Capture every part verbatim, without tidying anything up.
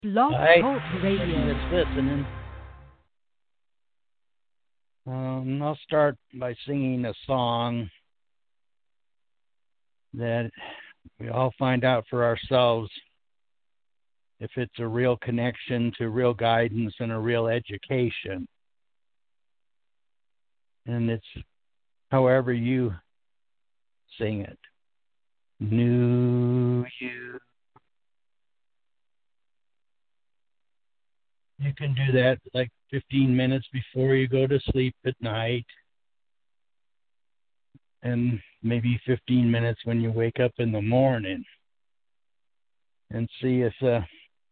Blog Hi, Talk everybody Radio. that's listening. Um, I'll start by singing a song that we all find out for ourselves if it's a real connection to real guidance and a real education. And it's however you sing it. Knew you. You can do that like fifteen minutes before you go to sleep at night, and maybe fifteen minutes when you wake up in the morning, and see if uh,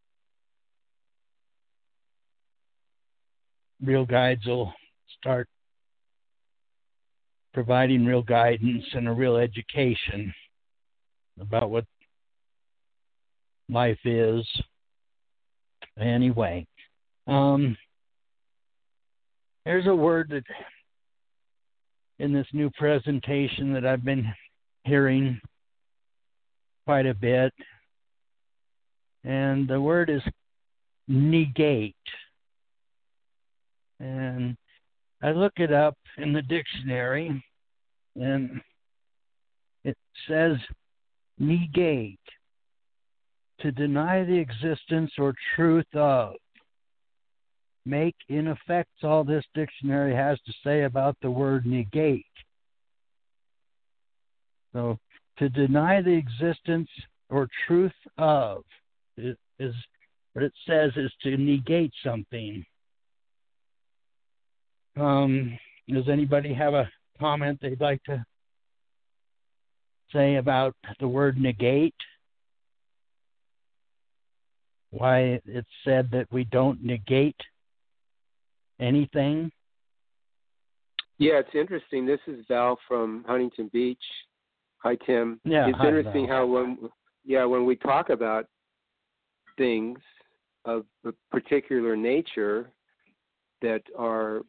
real guides will start providing real guidance and a real education about what life is. Anyway, um, there's a word that in this new presentation that I've been hearing quite a bit, and the word is negate. And I look it up in the dictionary, and it says negate, to deny the existence or truth of. Make, in effect, all this dictionary has to say about the word negate. So, to deny the existence or truth of is, is what it says is to negate something. Um, does anybody have a comment they'd like to say about the word negate? Why it's said that we don't negate anything? Yeah, it's interesting. This is Val from Huntington Beach. Hi, Tim. Yeah, it's hi, interesting Val. how when yeah when we talk about things of a particular nature that are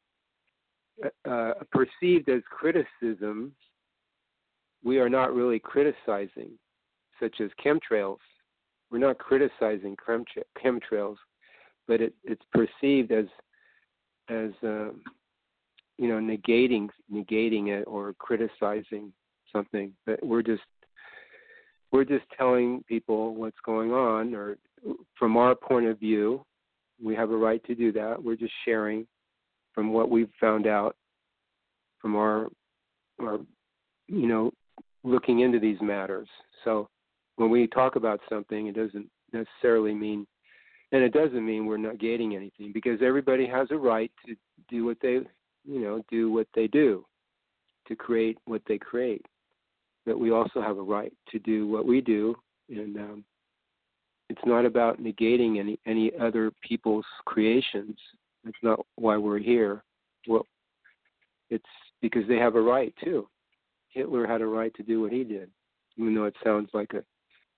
uh, perceived as criticism, we are not really criticizing, such as chemtrails. We're not criticizing chemtrails, but it, it's perceived as as uh, you know negating negating it or criticizing something. But we're just we're just telling people what's going on, or from our point of view, we have a right to do that. We're just sharing from what we've found out from our our you know looking into these matters. So when we talk about something, it doesn't necessarily mean, and it doesn't mean we're negating anything, because everybody has a right to do what they, you know, do what they do, to create what they create. But we also have a right to do what we do, and um, it's not about negating any any other people's creations. That's not why we're here. Well, it's because they have a right too. Hitler had a right to do what he did, even though it sounds like a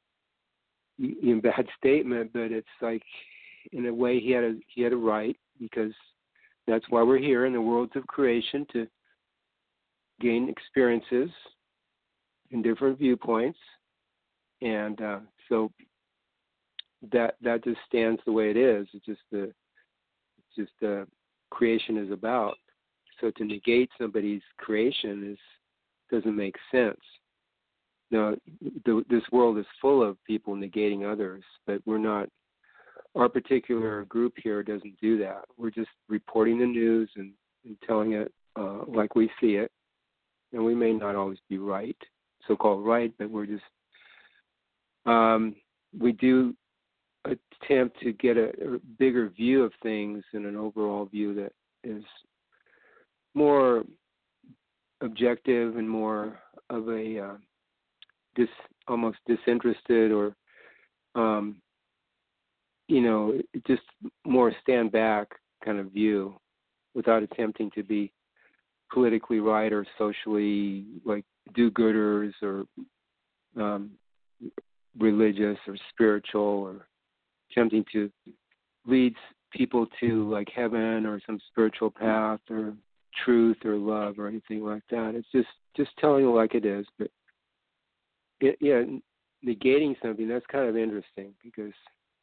a bad statement, but it's like, in a way, he had a he had a right, because that's why we're here in the worlds of creation, to gain experiences in different viewpoints, and uh, so that that just stands the way it is. It's just the it's just the creation is about. So to negate somebody's creation is doesn't make sense. Now, the, this world is full of people negating others, but we're not. Our particular group here doesn't do that. We're just reporting the news and, and telling it uh, like we see it, and we may not always be right, so-called right, but we're just. Um, we do attempt to get a, a bigger view of things and an overall view that is more objective and more of a uh, dis, almost disinterested, or um, you know, just more stand back kind of view, without attempting to be politically right or socially like do-gooders or um, religious or spiritual, or attempting to lead people to like heaven or some spiritual path or truth or love or anything like that. It's just just telling it like it is. But it, yeah, negating something, that's kind of interesting, because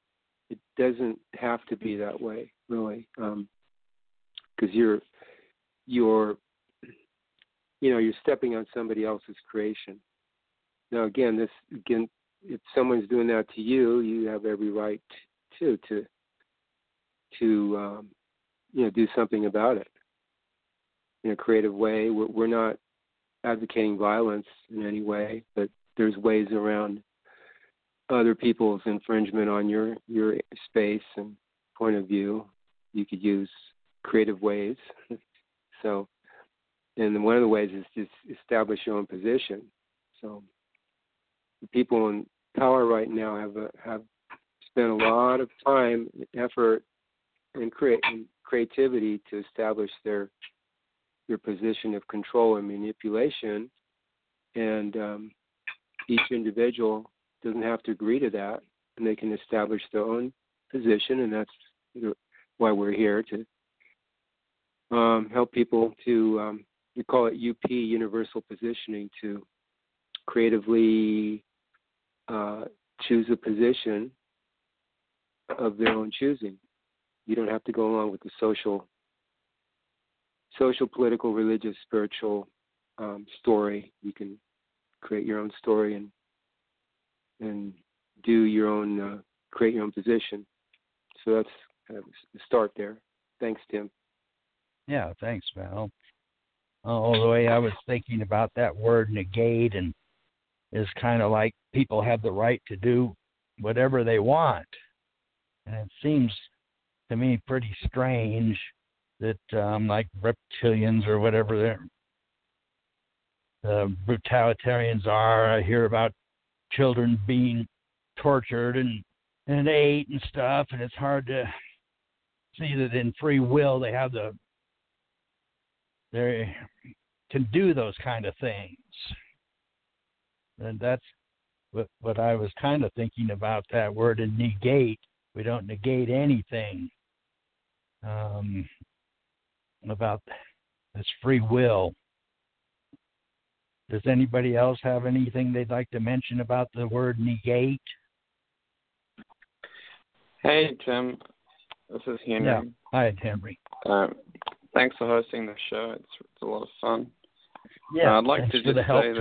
it doesn't have to be that way, really, because um, you're you're you know you're stepping on somebody else's creation. Now, again, this again, if someone's doing that to you, you have every right to to to um, you know do something about it in a creative way. We're, we're not advocating violence in any way, but there's ways around other people's infringement on your your space and point of view. You could use creative ways. So, and one of the ways is just establish your own position. So, the people in power right now have a, have spent a lot of time, effort, and, create, and creativity to establish their their position of control and manipulation. And um, each individual doesn't have to agree to that, and they can establish their own position, and that's you know, why we're here to um, help people to, um, we call it U P, Universal Positioning, to creatively uh, choose a position of their own choosing. You don't have to go along with the social, social, political, religious, spiritual um, story. You can create your own story and and do your own, uh, create your own position. So that's kind of the start there. Thanks, Tim. Yeah, thanks, Val. Oh, the way I was thinking about that word negate and is kind of like people have the right to do whatever they want. And it seems to me pretty strange that um, like reptilians or whatever the brutalitarians are, I hear about children being tortured and, and ate and stuff, and it's hard to see that in free will they have the they can do those kind of things. And that's what, what I was kind of thinking about that word in negate. We don't negate anything um, about this free will. Does anybody else have anything they'd like to mention about the word negate? Hey, Tim. This is Henry. Yeah. Hi, Henry. Um, thanks for hosting the show. It's, it's a lot of fun. Yeah, uh, I'd like to just say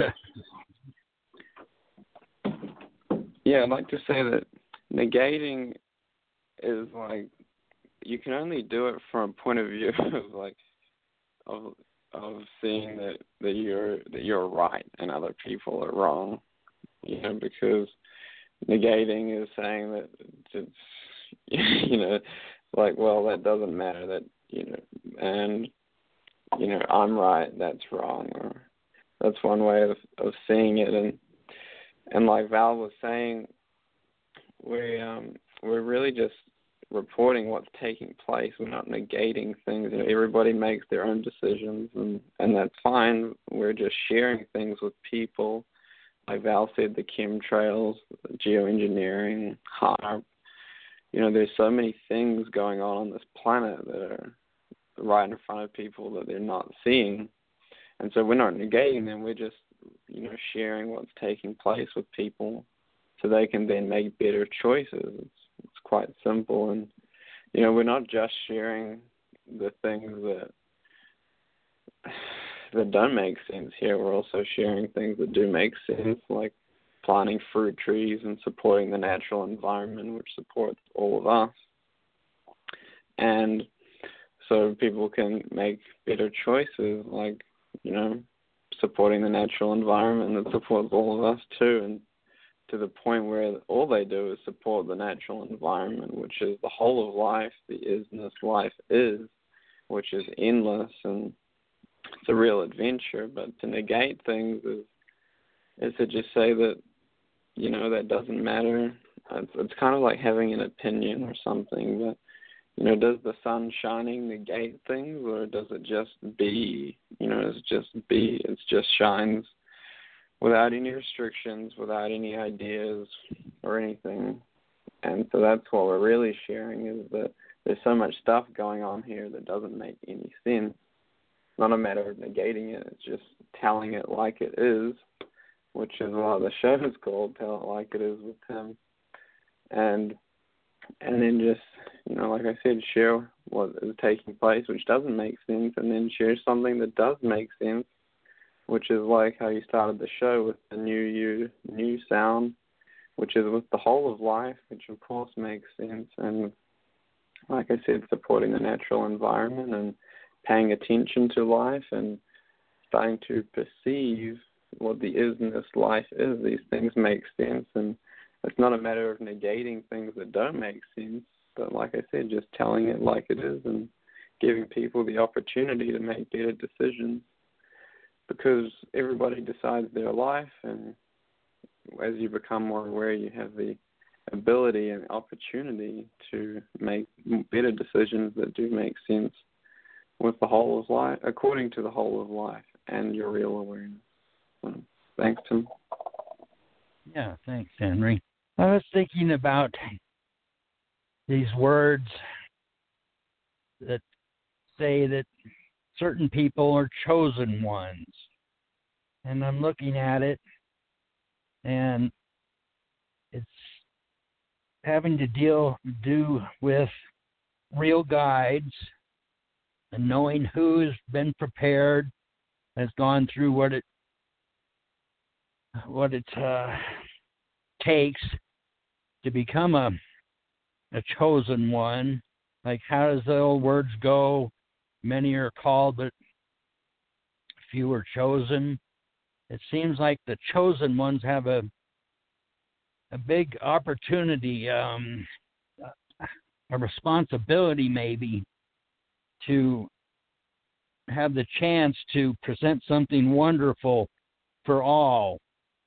that. Yeah, I'd like to say that negating is like you can only do it from a point of view of like of of seeing that, that you're that you're right and other people are wrong. You know, because negating is saying that it's you know like, well, that doesn't matter, that you know and you know I'm right, that's wrong, or that's one way of, of seeing it. And and like Val was saying, we um we're really just reporting what's taking place. We're not negating things. You know, everybody makes their own decisions, and, and that's fine. We're just sharing things with people. Like Val said, the chemtrails, geoengineering, HAARP. You know, there's so many things going on on this planet that are right in front of people that they're not seeing. And so we're not negating them. We're just, you know, sharing what's taking place with people so they can then make better choices. It's, it's quite simple. And, you know, we're not just sharing the things that that don't make sense here. We're also sharing things that do make sense, like planting fruit trees and supporting the natural environment, which supports all of us. And so people can make better choices, like, you know, supporting the natural environment that supports all of us too, and to the point where all they do is support the natural environment, which is the whole of life, the isness life is, which is endless, and it's a real adventure. But to negate things is, is to just say that, you know, that doesn't matter. It's, it's kind of like having an opinion or something, but, you know, does the sun shining negate things, or does it just be, you know, it's just be, it just shines without any restrictions, without any ideas or anything? And so that's what we're really sharing, is that there's so much stuff going on here that doesn't make any sense. Not a matter of negating it, it's just telling it like it is, which is what the show is called, Tell It Like It Is with Tim. And and then just, you know, like I said, share what is taking place, which doesn't make sense, and then share something that does make sense, which is like how you started the show with the new you, new sound, which is with the whole of life, which of course makes sense. And like I said, supporting the natural environment and paying attention to life and starting to perceive what the isness life is. These things make sense, and it's not a matter of negating things that don't make sense, but like I said, just telling it like it is and giving people the opportunity to make better decisions, because everybody decides their life, and as you become more aware, you have the ability and opportunity to make better decisions that do make sense with the whole of life, according to the whole of life and your real awareness. So, thanks, Tim. Yeah, thanks, Henry. I was thinking about these words that say that certain people are chosen ones. And I'm looking at it, and it's having to deal do with real guides and knowing who's been prepared, has gone through what it what it uh, takes to become a a chosen one. Like, how does the old words go? Many are called, but few are chosen. It seems like the chosen ones have a a big opportunity, um, a responsibility maybe, to have the chance to present something wonderful for all.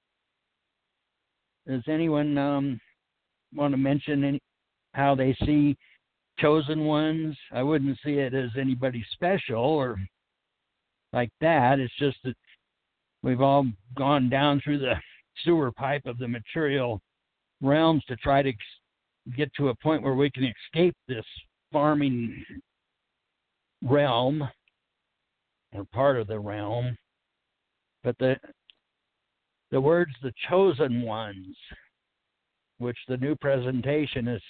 Does anyone um, want to mention any, how they see chosen ones? I wouldn't see it as anybody special or like that. It's just that we've all gone down through the sewer pipe of the material realms to try to get to a point where we can escape this farming realm, or part of the realm. But the the words, the chosen ones, which the new presentation is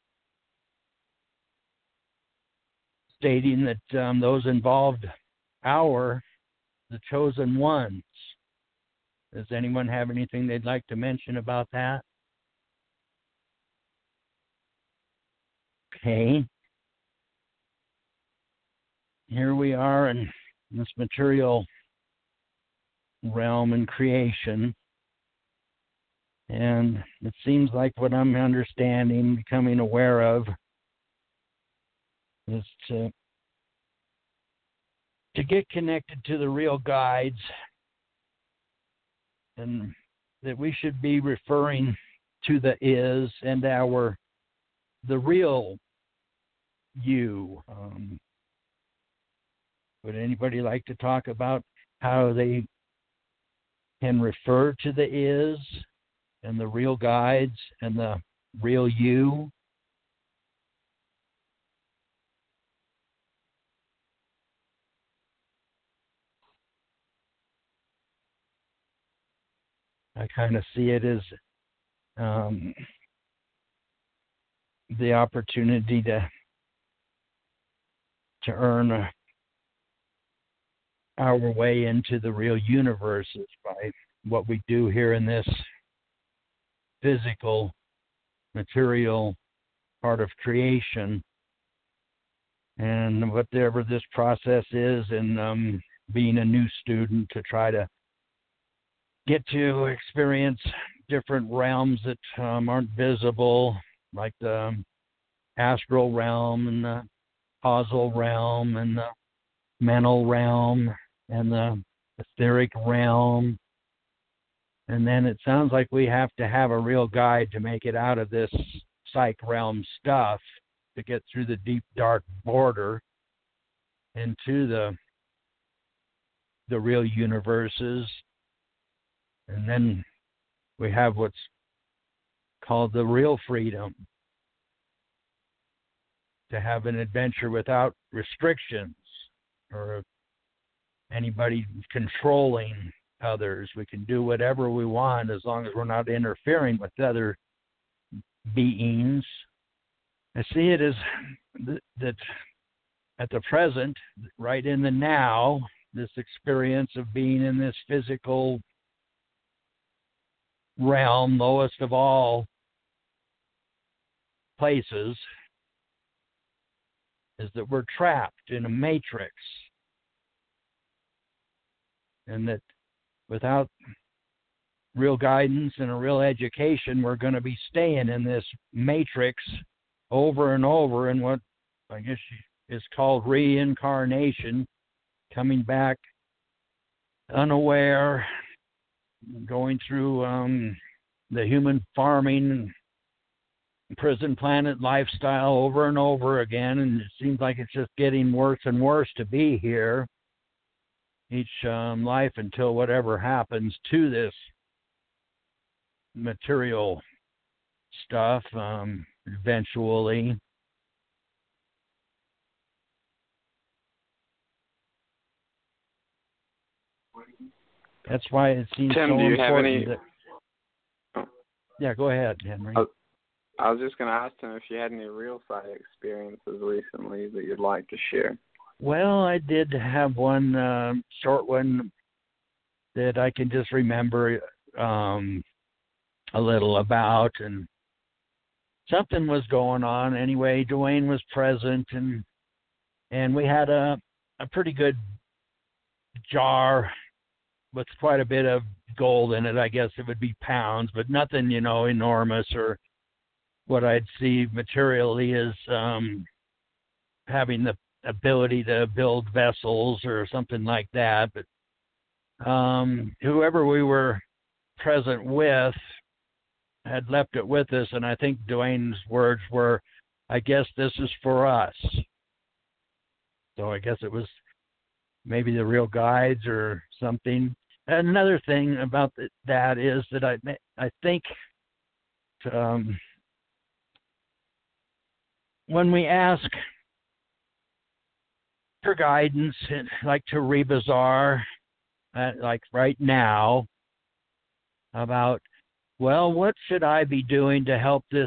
stating that um, those involved are the chosen ones. Does anyone have anything they'd like to mention about that? Okay. Here we are in this material realm and creation. And it seems like what I'm understanding, becoming aware of, is to, to get connected to the real guides, and that we should be referring to the is and our, the real you. Um, would anybody like to talk about how they can refer to the is and the real guides and the real you? I kind of see it as um, the opportunity to to earn a, our way into the real universes by what we do here in this physical, material part of creation, and whatever this process is, and um, being a new student to try to get to experience different realms that um, aren't visible, like the um, astral realm and the causal realm and the mental realm and the etheric realm. And then it sounds like we have to have a real guide to make it out of this psych realm stuff, to get through the deep, dark border into the the real universes. And then we have what's called the real freedom, to have an adventure without restrictions or anybody controlling others. We can do whatever we want as long as we're not interfering with other beings. I see it as th- that at the present, right in the now, this experience of being in this physical realm, lowest of all places, is that we're trapped in a matrix. And that without real guidance and a real education, we're going to be staying in this matrix over and over in what I guess is called reincarnation, coming back unaware, going through um, the human farming, prison planet lifestyle over and over again, and it seems like it's just getting worse and worse to be here each um, life until whatever happens to this material stuff um, eventually. That's why it seems Tim, so do you have important. any... That... Oh. Yeah, go ahead, Henry. I, I was just going to ask him if you had any real sight experiences recently that you'd like to share. Well, I did have one uh, short one that I can just remember um, a little about, and something was going on. Anyway, Dwayne was present, and and we had a a pretty good jar with quite a bit of gold in it. I guess it would be pounds, but nothing, you know, enormous or what I'd see materially as um, having the ability to build vessels or something like that. But um, whoever we were present with had left it with us, and I think Dwayne's words were, I guess this is for us. So I guess it was maybe the real guides or something. Another thing about that is that I I think um, when we ask for guidance, like to Rebazar, uh, like right now, about, well, what should I be doing to help this,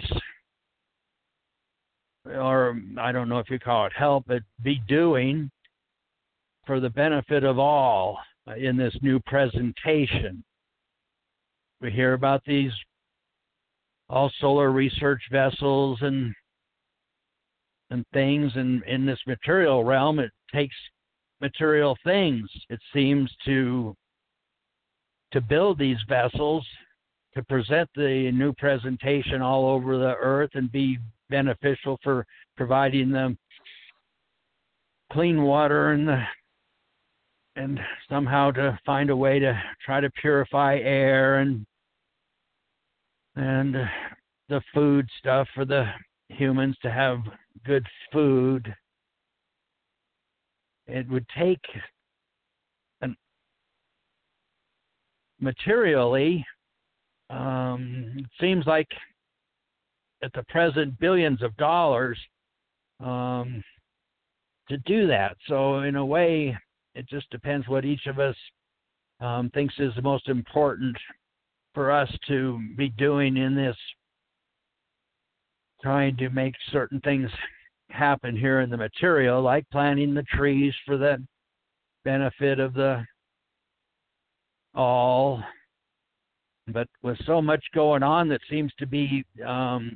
or I don't know if you call it help, but be doing for the benefit of all in this new presentation. We hear about these all solar research vessels and and things, and in this material realm, it takes material things, it seems, to to build these vessels, to present the new presentation all over the earth and be beneficial for providing them clean water and the, and somehow to find a way to try to purify air and and the food stuff for the humans to have good food. It would take an, materially, um, it seems like at the present billions of dollars um, to do that. So in a way, it just depends what each of us um, thinks is the most important for us to be doing in this, trying to make certain things happen here in the material, like planting the trees for the benefit of the all. But with so much going on that seems to be um,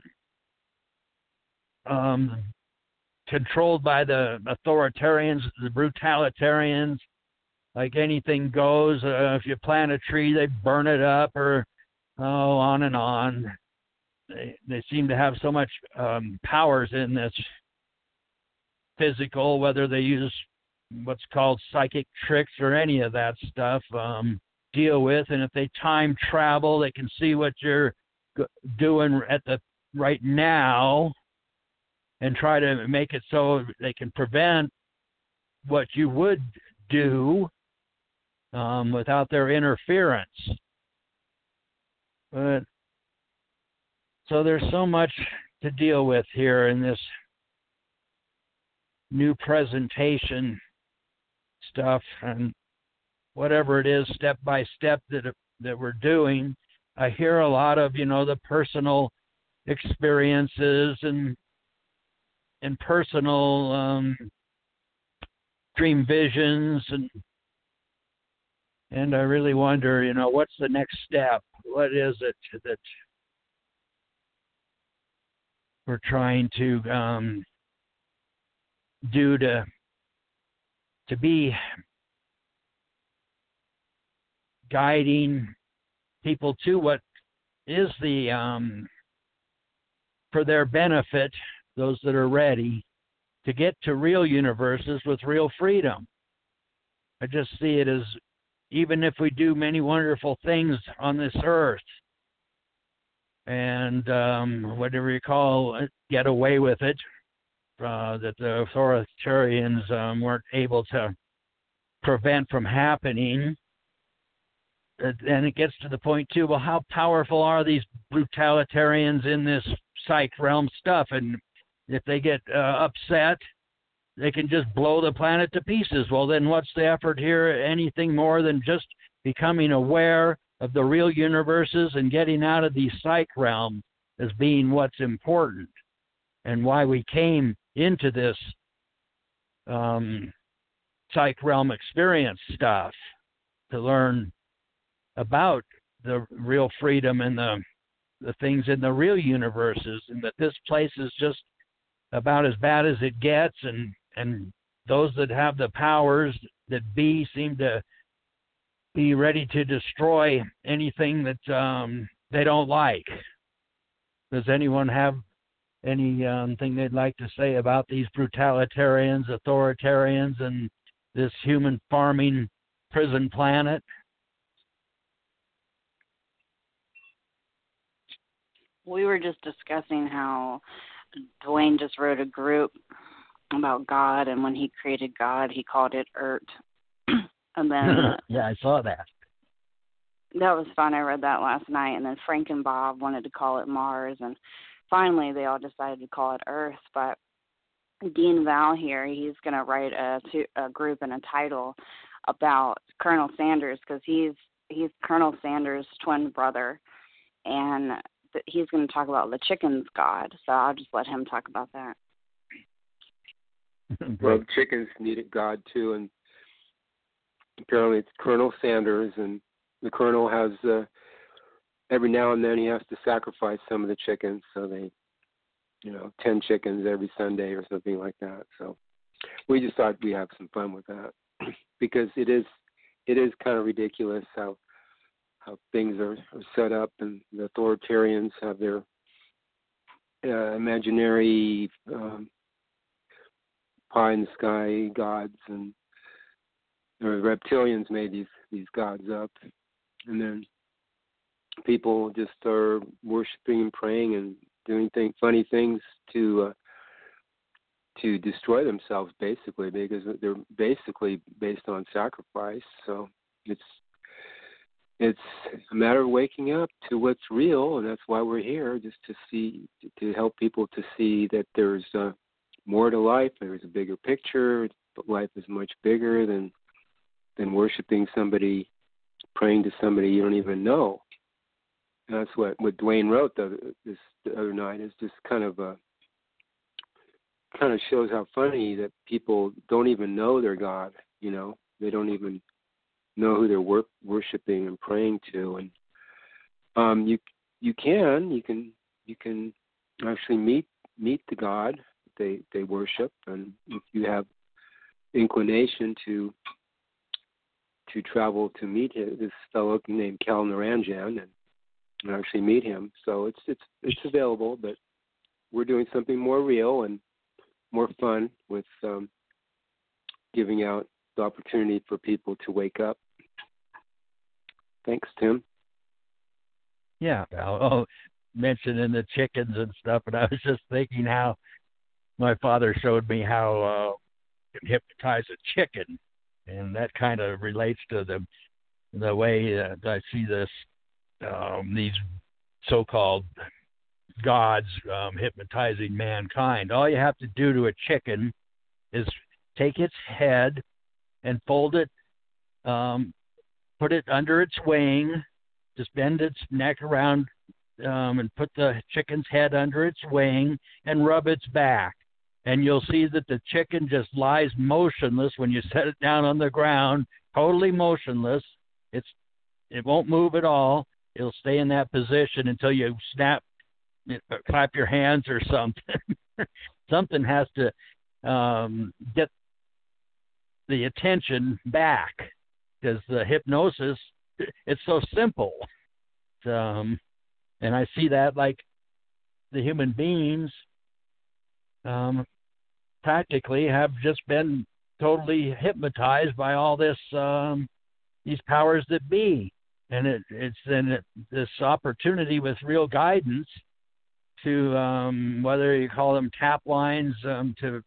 um, controlled by the authoritarians, the brutalitarians, like anything goes. Uh, if you plant a tree, they burn it up, or oh, on and on. They, they seem to have so much um, powers in this physical, whether they use what's called psychic tricks or any of that stuff, um, deal with. And if they time travel, they can see what you're doing at the right now and try to make it so they can prevent what you would do um, without their interference. But so there's so much to deal with here in this new presentation stuff, and whatever it is, step by step that that we're doing. I hear a lot of, you know, the personal experiences and and personal um, dream visions, and and I really wonder, you know, what's the next step? What is it that we're trying to um, do to to be guiding people to what is the um, for their benefit, those that are ready to get to real universes with real freedom. I just see it as, even if we do many wonderful things on this earth and um, whatever you call it, get away with it, uh, that the authoritarians um, weren't able to prevent from happening, then it gets to the point too, well, how powerful are these brutalitarians in this psych realm stuff? And if they get uh, upset, they can just blow the planet to pieces. Well, then what's the effort here? Anything more than just becoming aware of the real universes and getting out of the psych realm as being what's important, and why we came into this um, psych realm experience stuff, to learn about the real freedom and the the things in the real universes, and that this place is just about as bad as it gets, and and those that have the powers that be seem to be ready to destroy anything that um, they don't like. Does anyone have any um, thing they'd like to say about these brutalitarians, authoritarians, and this human farming prison planet? We were just discussing how Dwayne just wrote a group about God, and when he created God, he called it Ert. And then uh, yeah, I saw that. That was fun. I read that last night. And then Frank and Bob wanted to call it Mars, and finally they all decided to call it Earth. But Dean Val here, he's going to write a, a group and a title about Colonel Sanders, because he's he's Colonel Sanders' twin brother, and th- he's going to talk about the chicken's god. So I'll just let him talk about that. Well, chickens needed God too, and apparently it's Colonel Sanders, and the Colonel has uh, every now and then he has to sacrifice some of the chickens, so they, you know, ten chickens every Sunday or something like that. So we just thought we'd have some fun with that, because it is it is kind of ridiculous how how things are, are set up, and the authoritarians have their uh, imaginary um, pie in the sky gods, and the reptilians made these these gods up, and then people just are worshiping and praying and doing thing, funny things to uh, to destroy themselves, basically, because they're basically based on sacrifice. So it's it's a matter of waking up to what's real, and that's why we're here, just to see, to help people to see that there's uh, more to life. There's a bigger picture. Life is much bigger than than worshiping somebody, praying to somebody you don't even know. And that's what, what Dwayne wrote the, this the other night. Is just kind of a kind of shows how funny that people don't even know their God. You know, they don't even know who they're wor- worshiping and praying to. And um, you you can you can you can actually meet meet the God they they worship, and if you have inclination to to travel to meet him, this fellow named Cal Naranjan, and, and actually meet him. So it's it's it's available, but we're doing something more real and more fun with um, giving out the opportunity for people to wake up. Thanks, Tim. Yeah, oh, mentioning the chickens and stuff, and I was just thinking how my father showed me how uh, you can hypnotize a chicken, and that kind of relates to the the way that I see this um, these so-called gods um, hypnotizing mankind. All you have to do to a chicken is take its head and fold it, um, put it under its wing, just bend its neck around um, and put the chicken's head under its wing and rub its back. and you'll see that the chicken just lies motionless when you set it down on the ground, totally motionless. It's it won't move at all. It'll stay in that position until you snap, clap your hands or something. Something has to um, get the attention back, because the hypnosis, it's so simple. Um, and I see that like the human beings um, practically have just been totally hypnotized by all this, um, these powers that be. And it, it's then it, this opportunity with real guidance to, um, whether you call them tap lines, um, to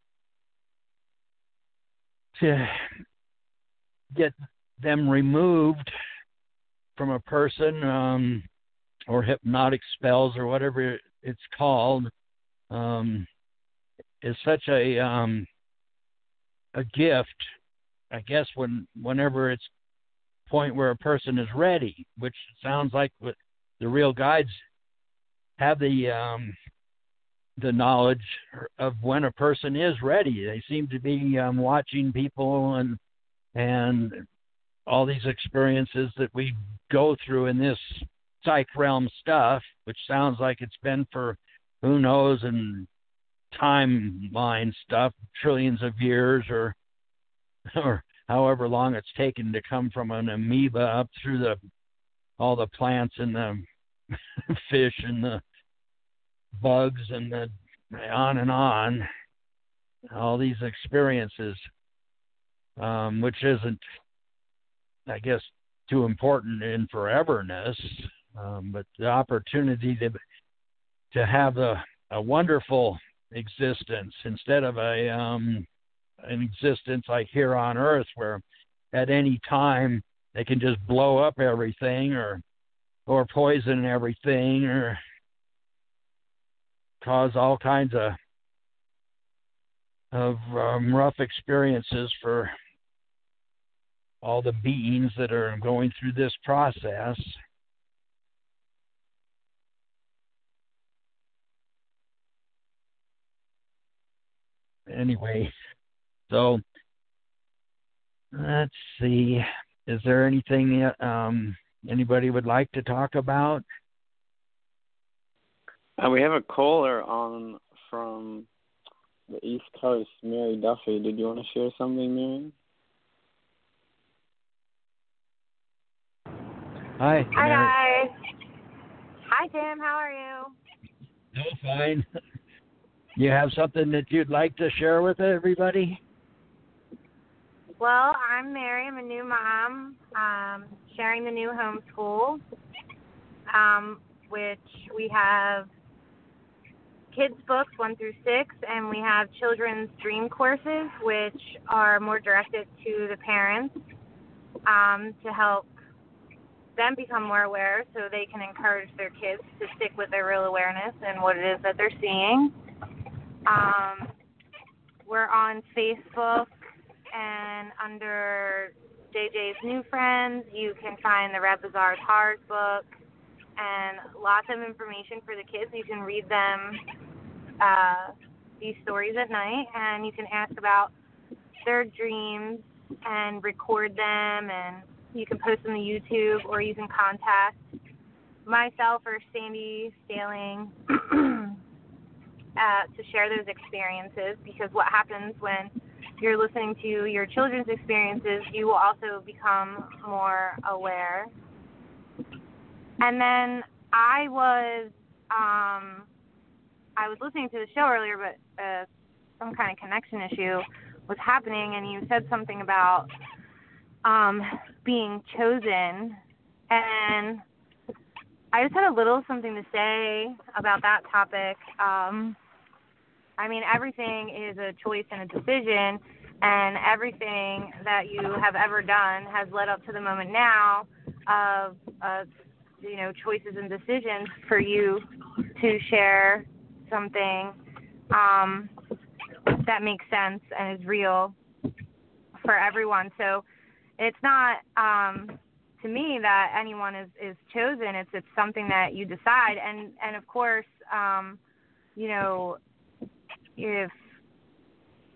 to get them removed from a person, um, or hypnotic spells or whatever it's called, um, is such a um, a gift. I guess when whenever it's point where a person is ready, which sounds like what the real guides have the um, the knowledge of when a person is ready. They seem to be um, watching people and and all these experiences that we go through in this psych realm stuff, which sounds like it's been for who knows, and timeline stuff, trillions of years, or or however long it's taken to come from an amoeba up through the all the plants and the fish and the bugs and the on and on, all these experiences, um, which isn't, I guess, too important in foreverness, um, but the opportunity to to have a, a wonderful existence instead of a um, an existence like here on Earth, where at any time they can just blow up everything or or poison everything or cause all kinds of of um, rough experiences for all the beings that are going through this process. Anyway, so let's see. Is there anything um, anybody would like to talk about? Uh, we have a caller on from the East Coast, Mary Duffy. Did you want to share something, Mary? Hi. Hi, Mary. guys. Hi, Tim. How are you? No, fine. You have something that you'd like to share with everybody? Well, I'm Mary. I'm a new mom, um, sharing the new homeschool, um, which we have kids books one through six, and we have children's dream courses, which are more directed to the parents, um, to help them become more aware so they can encourage their kids to stick with their real awareness and what it is that they're seeing. Um, we're on Facebook, and under J J's New Friends, you can find the Red Bazaar's Horrors book and lots of information for the kids. You can read them, uh, these stories at night, and you can ask about their dreams and record them, and you can post them to YouTube, or you can contact myself or Sandy Staling uh, to share those experiences, because what happens when you're listening to your children's experiences, you will also become more aware. And then I was um, I was listening to the show earlier, but uh, some kind of connection issue was happening, and you said something about um, being chosen, and I just had a little something to say about that topic. Um, I mean, everything is a choice and a decision, and everything that you have ever done has led up to the moment now of, of you know, choices and decisions for you to share something um, that makes sense and is real for everyone. So it's not, um, to me, that anyone is, is chosen. It's it's something that you decide. And, and of course, um, you know, if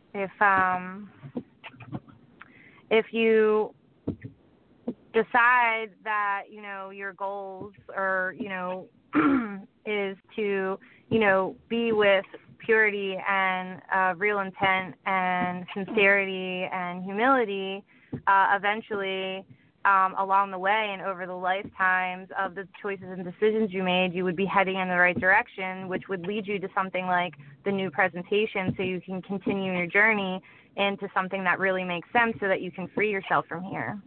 if um, if you decide that, you know, your goals or, you know, is to, you know, be with purity and uh, real intent and sincerity and humility, uh, eventually um, along the way and over the lifetimes of the choices and decisions you made, you would be heading in the right direction, which would lead you to something like the new presentation, so you can continue your journey into something that really makes sense so that you can free yourself from here.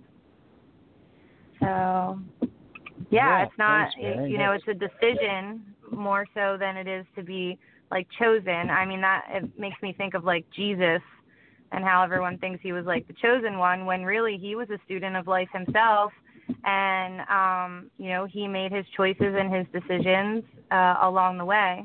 So, yeah, yeah it's not, thanks, Mary. it, you know, it's a decision more so than it is to be, like, chosen. I mean, that it makes me think of, like, Jesus and how everyone thinks he was, like, the chosen one, when really he was a student of life himself. And, um, you know, he made his choices and his decisions uh, along the way.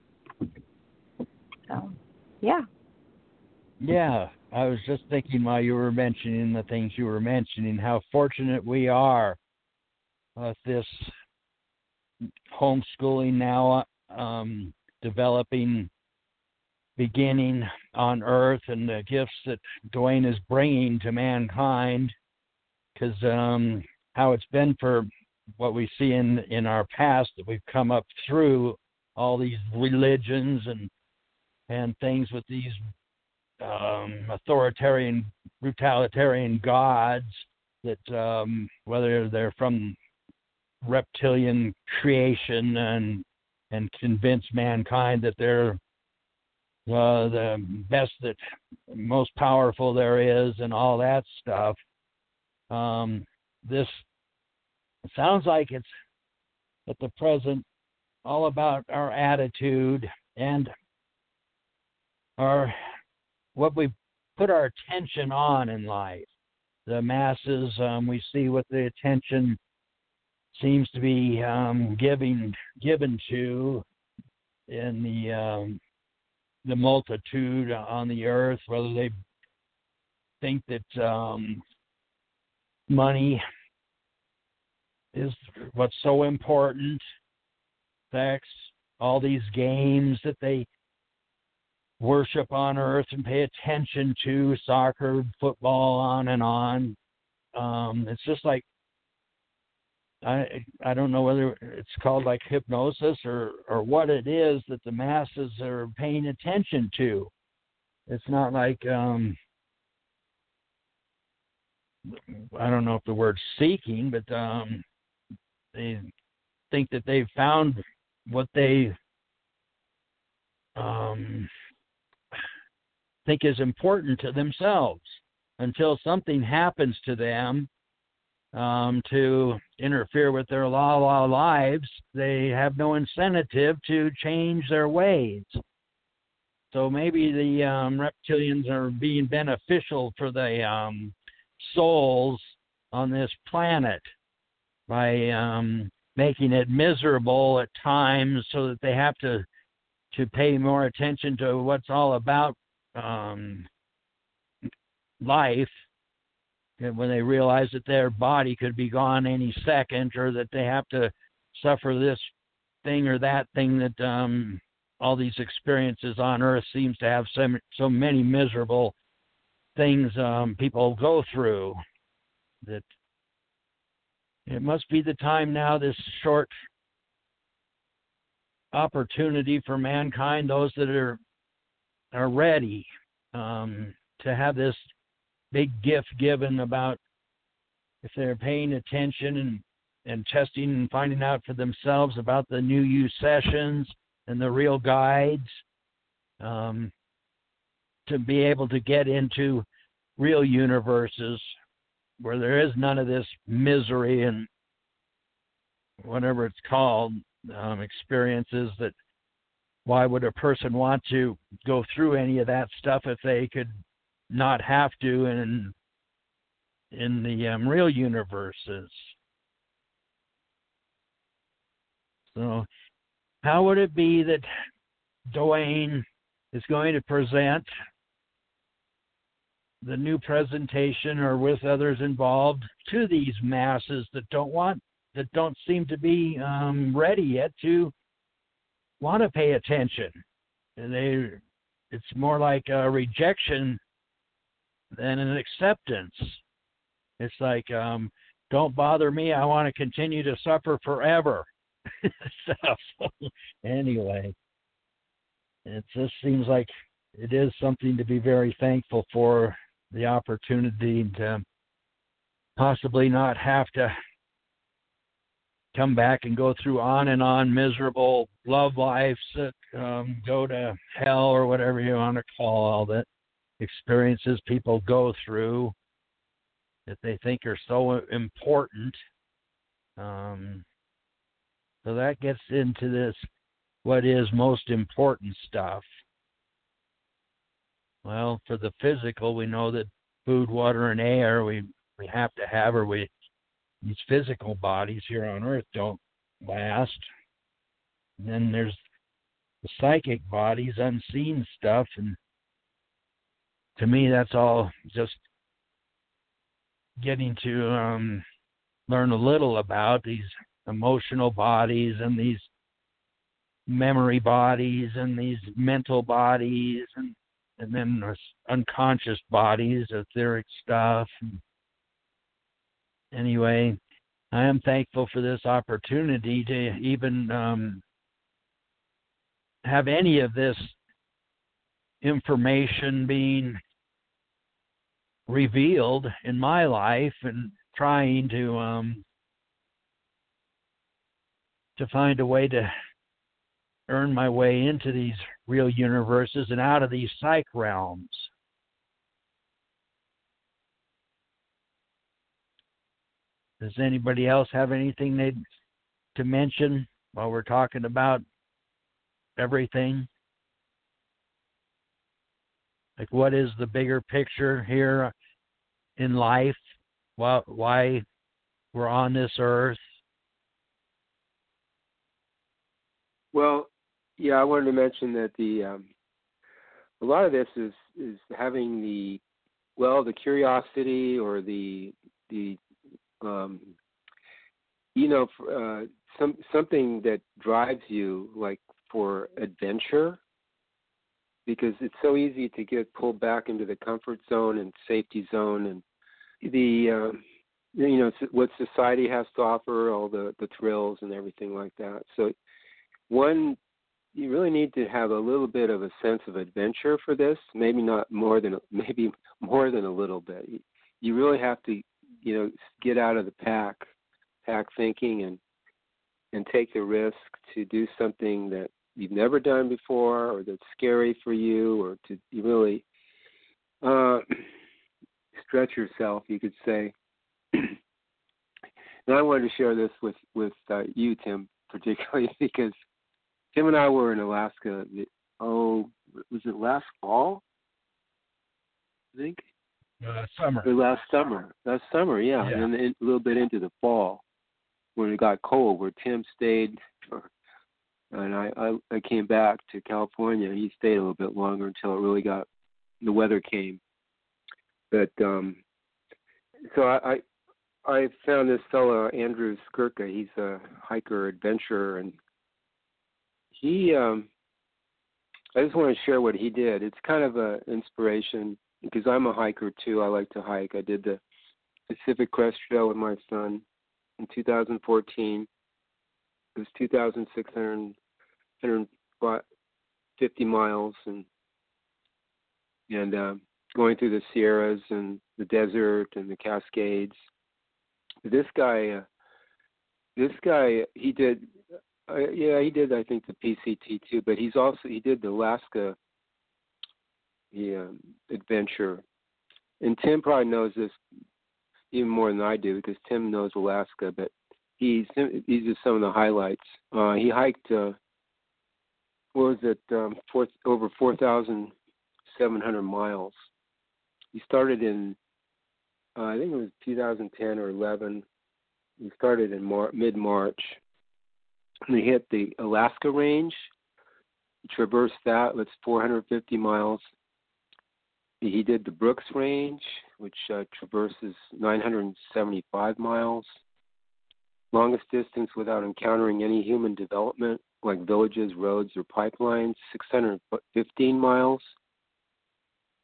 So, yeah. Yeah, I was just thinking while you were mentioning the things you were mentioning, how fortunate we are with this homeschooling now um, developing, beginning on Earth, and the gifts that Dwayne is bringing to mankind, because um, how it's been for what we see in, in our past, that we've come up through all these religions and and things with these Um, authoritarian, brutalitarian gods that, um, whether they're from reptilian creation and and convince mankind that they're uh, the best, that most powerful there is, and all that stuff. Um, this sounds like it's at the present all about our attitude and our what we put our attention on in life. The masses, um, we see what the attention seems to be um, giving given to in the um, the multitude on the earth, whether they think that um, money is what's so important, sex, all these games that they worship on earth and pay attention to, soccer, football, on and on. Um, it's just like, I I don't know whether it's called like hypnosis or, or what it is that the masses are paying attention to. It's not like, um, I don't know if the word's seeking, but um, they think that they've found what they um, think is important to themselves, until something happens to them um, to interfere with their la la lives. They have no incentive to change their ways. So maybe the um, reptilians are being beneficial for the um, souls on this planet by um, making it miserable at times, so that they have to to pay more attention to what's all about um, life, when they realize that their body could be gone any second, or that they have to suffer this thing or that thing, that um, all these experiences on earth seems to have so, so many miserable things um, people go through, that it must be the time now, this short opportunity for mankind, those that are are ready um, to have this big gift given, about if they're paying attention and, and testing and finding out for themselves about the new U sessions and the real guides, um, to be able to get into real universes where there is none of this misery and whatever it's called, um, experiences that, why would a person want to go through any of that stuff if they could not have to in in the um, real universes? So how would it be that Dwayne is going to present the new presentation, or with others involved, to these masses that don't want, that don't seem to be um, ready yet to want to pay attention? And they it's more like a rejection than an acceptance. It's like, um, don't bother me. I want to continue to suffer forever. So, anyway, it just seems like it is something to be very thankful for, the opportunity to possibly not have to come back and go through on and on miserable love lives that um, go to hell or whatever you want to call all the experiences people go through that they think are so important. Um, so that gets into this, what is most important stuff. Well, for the physical, we know that food, water, and air we, we have to have, or we these physical bodies here on Earth don't last. And then there's the psychic bodies, unseen stuff, and to me, that's all just getting to um, learn a little about these emotional bodies and these memory bodies and these mental bodies and and then there's unconscious bodies, etheric stuff. Anyway, I am thankful for this opportunity to even um, have any of this information being revealed in my life, and trying to um, to find a way to earn my way into these real universes and out of these psych realms. Does anybody else have anything they'd to mention while we're talking about everything? Like, what is the bigger picture here in life? Why, why we're on this earth? Well, yeah, I wanted to mention that the um, a lot of this is is having the well, the curiosity or the the um, you know uh, some something that drives you, like for adventure, because it's so easy to get pulled back into the comfort zone and safety zone and the uh, you know what society has to offer, all the the thrills and everything like that. So one, you really need to have a little bit of a sense of adventure for this. Maybe not more than maybe more than a little bit. You really have to, you know, get out of the pack, pack thinking, and and take the risk to do something that you've never done before, or that's scary for you, or to you really uh, stretch yourself, you could say. And I wanted to share this with with uh, you, Tim, particularly because Tim and I were in Alaska. Oh, was it last fall? I think. Uh, summer. Or last summer. Last summer, yeah, yeah. and then a little bit into the fall when it got cold, where Tim stayed, for, and I, I I came back to California. He stayed a little bit longer until it really got the weather came. But um, so I, I I found this fellow Andrew Skirka. He's a hiker adventurer, and He, um, I just want to share what he did. It's kind of an inspiration because I'm a hiker too. I like to hike. I did the Pacific Crest Trail with my son in two thousand fourteen. It was two thousand six hundred fifty miles, and and uh, going through the Sierras and the desert and the Cascades. This guy, uh, this guy, he did. Uh, yeah, he did. I think the P C T too, but he's also he did the Alaska, yeah, adventure. And Tim probably knows this even more than I do because Tim knows Alaska. But he's these are some of the highlights. Uh, he hiked. Uh, what was it? Um, four, over four thousand seven hundred miles. He started in, uh, I think it was two thousand ten or eleven. He started in Mar- mid-March. And he hit the Alaska Range. He traversed that. That's four hundred fifty miles. He did the Brooks Range, which uh, traverses nine hundred seventy-five miles. Longest distance without encountering any human development, like villages, roads, or pipelines, six hundred fifteen miles.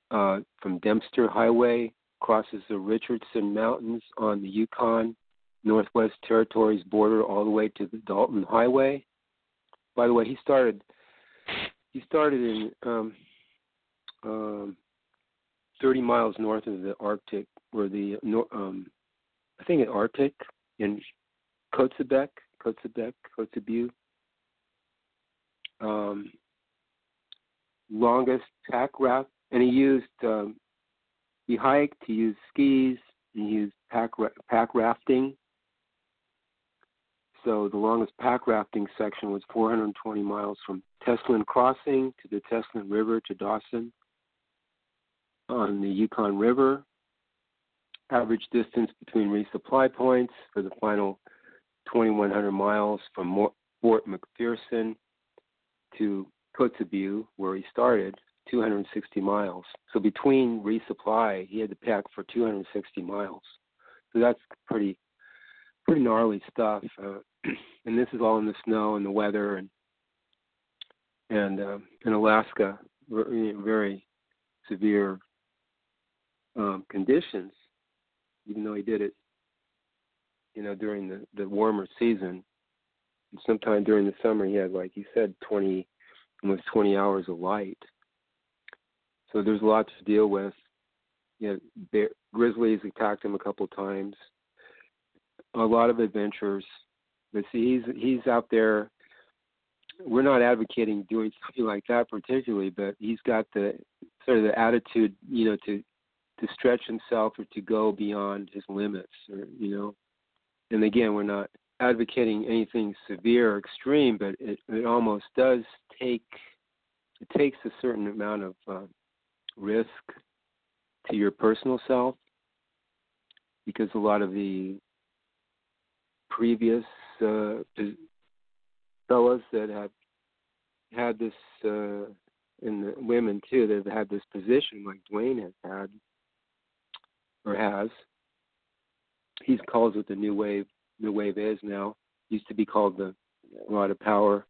uh, from Dempster Highway, crosses the Richardson Mountains on the Yukon Northwest Territories border all the way to the Dalton Highway. By the way, he started he started in um, um, thirty miles north of the Arctic, or the um, I think in Arctic in Kotzebue, Kotzebue, Kotzebue. Um, longest pack raft, and he used um, he hiked, he used skis, he used pack pack rafting. So the longest pack rafting section was four hundred twenty miles from Teslin Crossing to the Teslin River to Dawson on the Yukon River. Average distance between resupply points for the final twenty-one hundred miles from Fort McPherson to Kotzebue, where he started, two hundred sixty miles. So between resupply, he had to pack for two hundred sixty miles. So that's pretty pretty gnarly stuff. Uh, and this is all in the snow and the weather and and uh, in Alaska, very, very severe um, conditions. Even though he did it, you know, during the, the warmer season. And sometime during the summer, he had, like he said, twenty, almost twenty hours of light. So there's a lot to deal with. You know, bear, grizzlies attacked him a couple of times. A lot of adventures. But see, he's he's out there. We're not advocating doing something like that particularly, but he's got the sort of the attitude, you know, to to stretch himself or to go beyond his limits, or you know. And again, we're not advocating anything severe or extreme, but it, it almost does take it takes a certain amount of uh, risk to your personal self, because a lot of the previous uh, fellows that have had this, uh, and the women too, that have had this position like Dwayne has had, or has, he calls it the new wave. New wave is now. Used to be called the Rod of Power.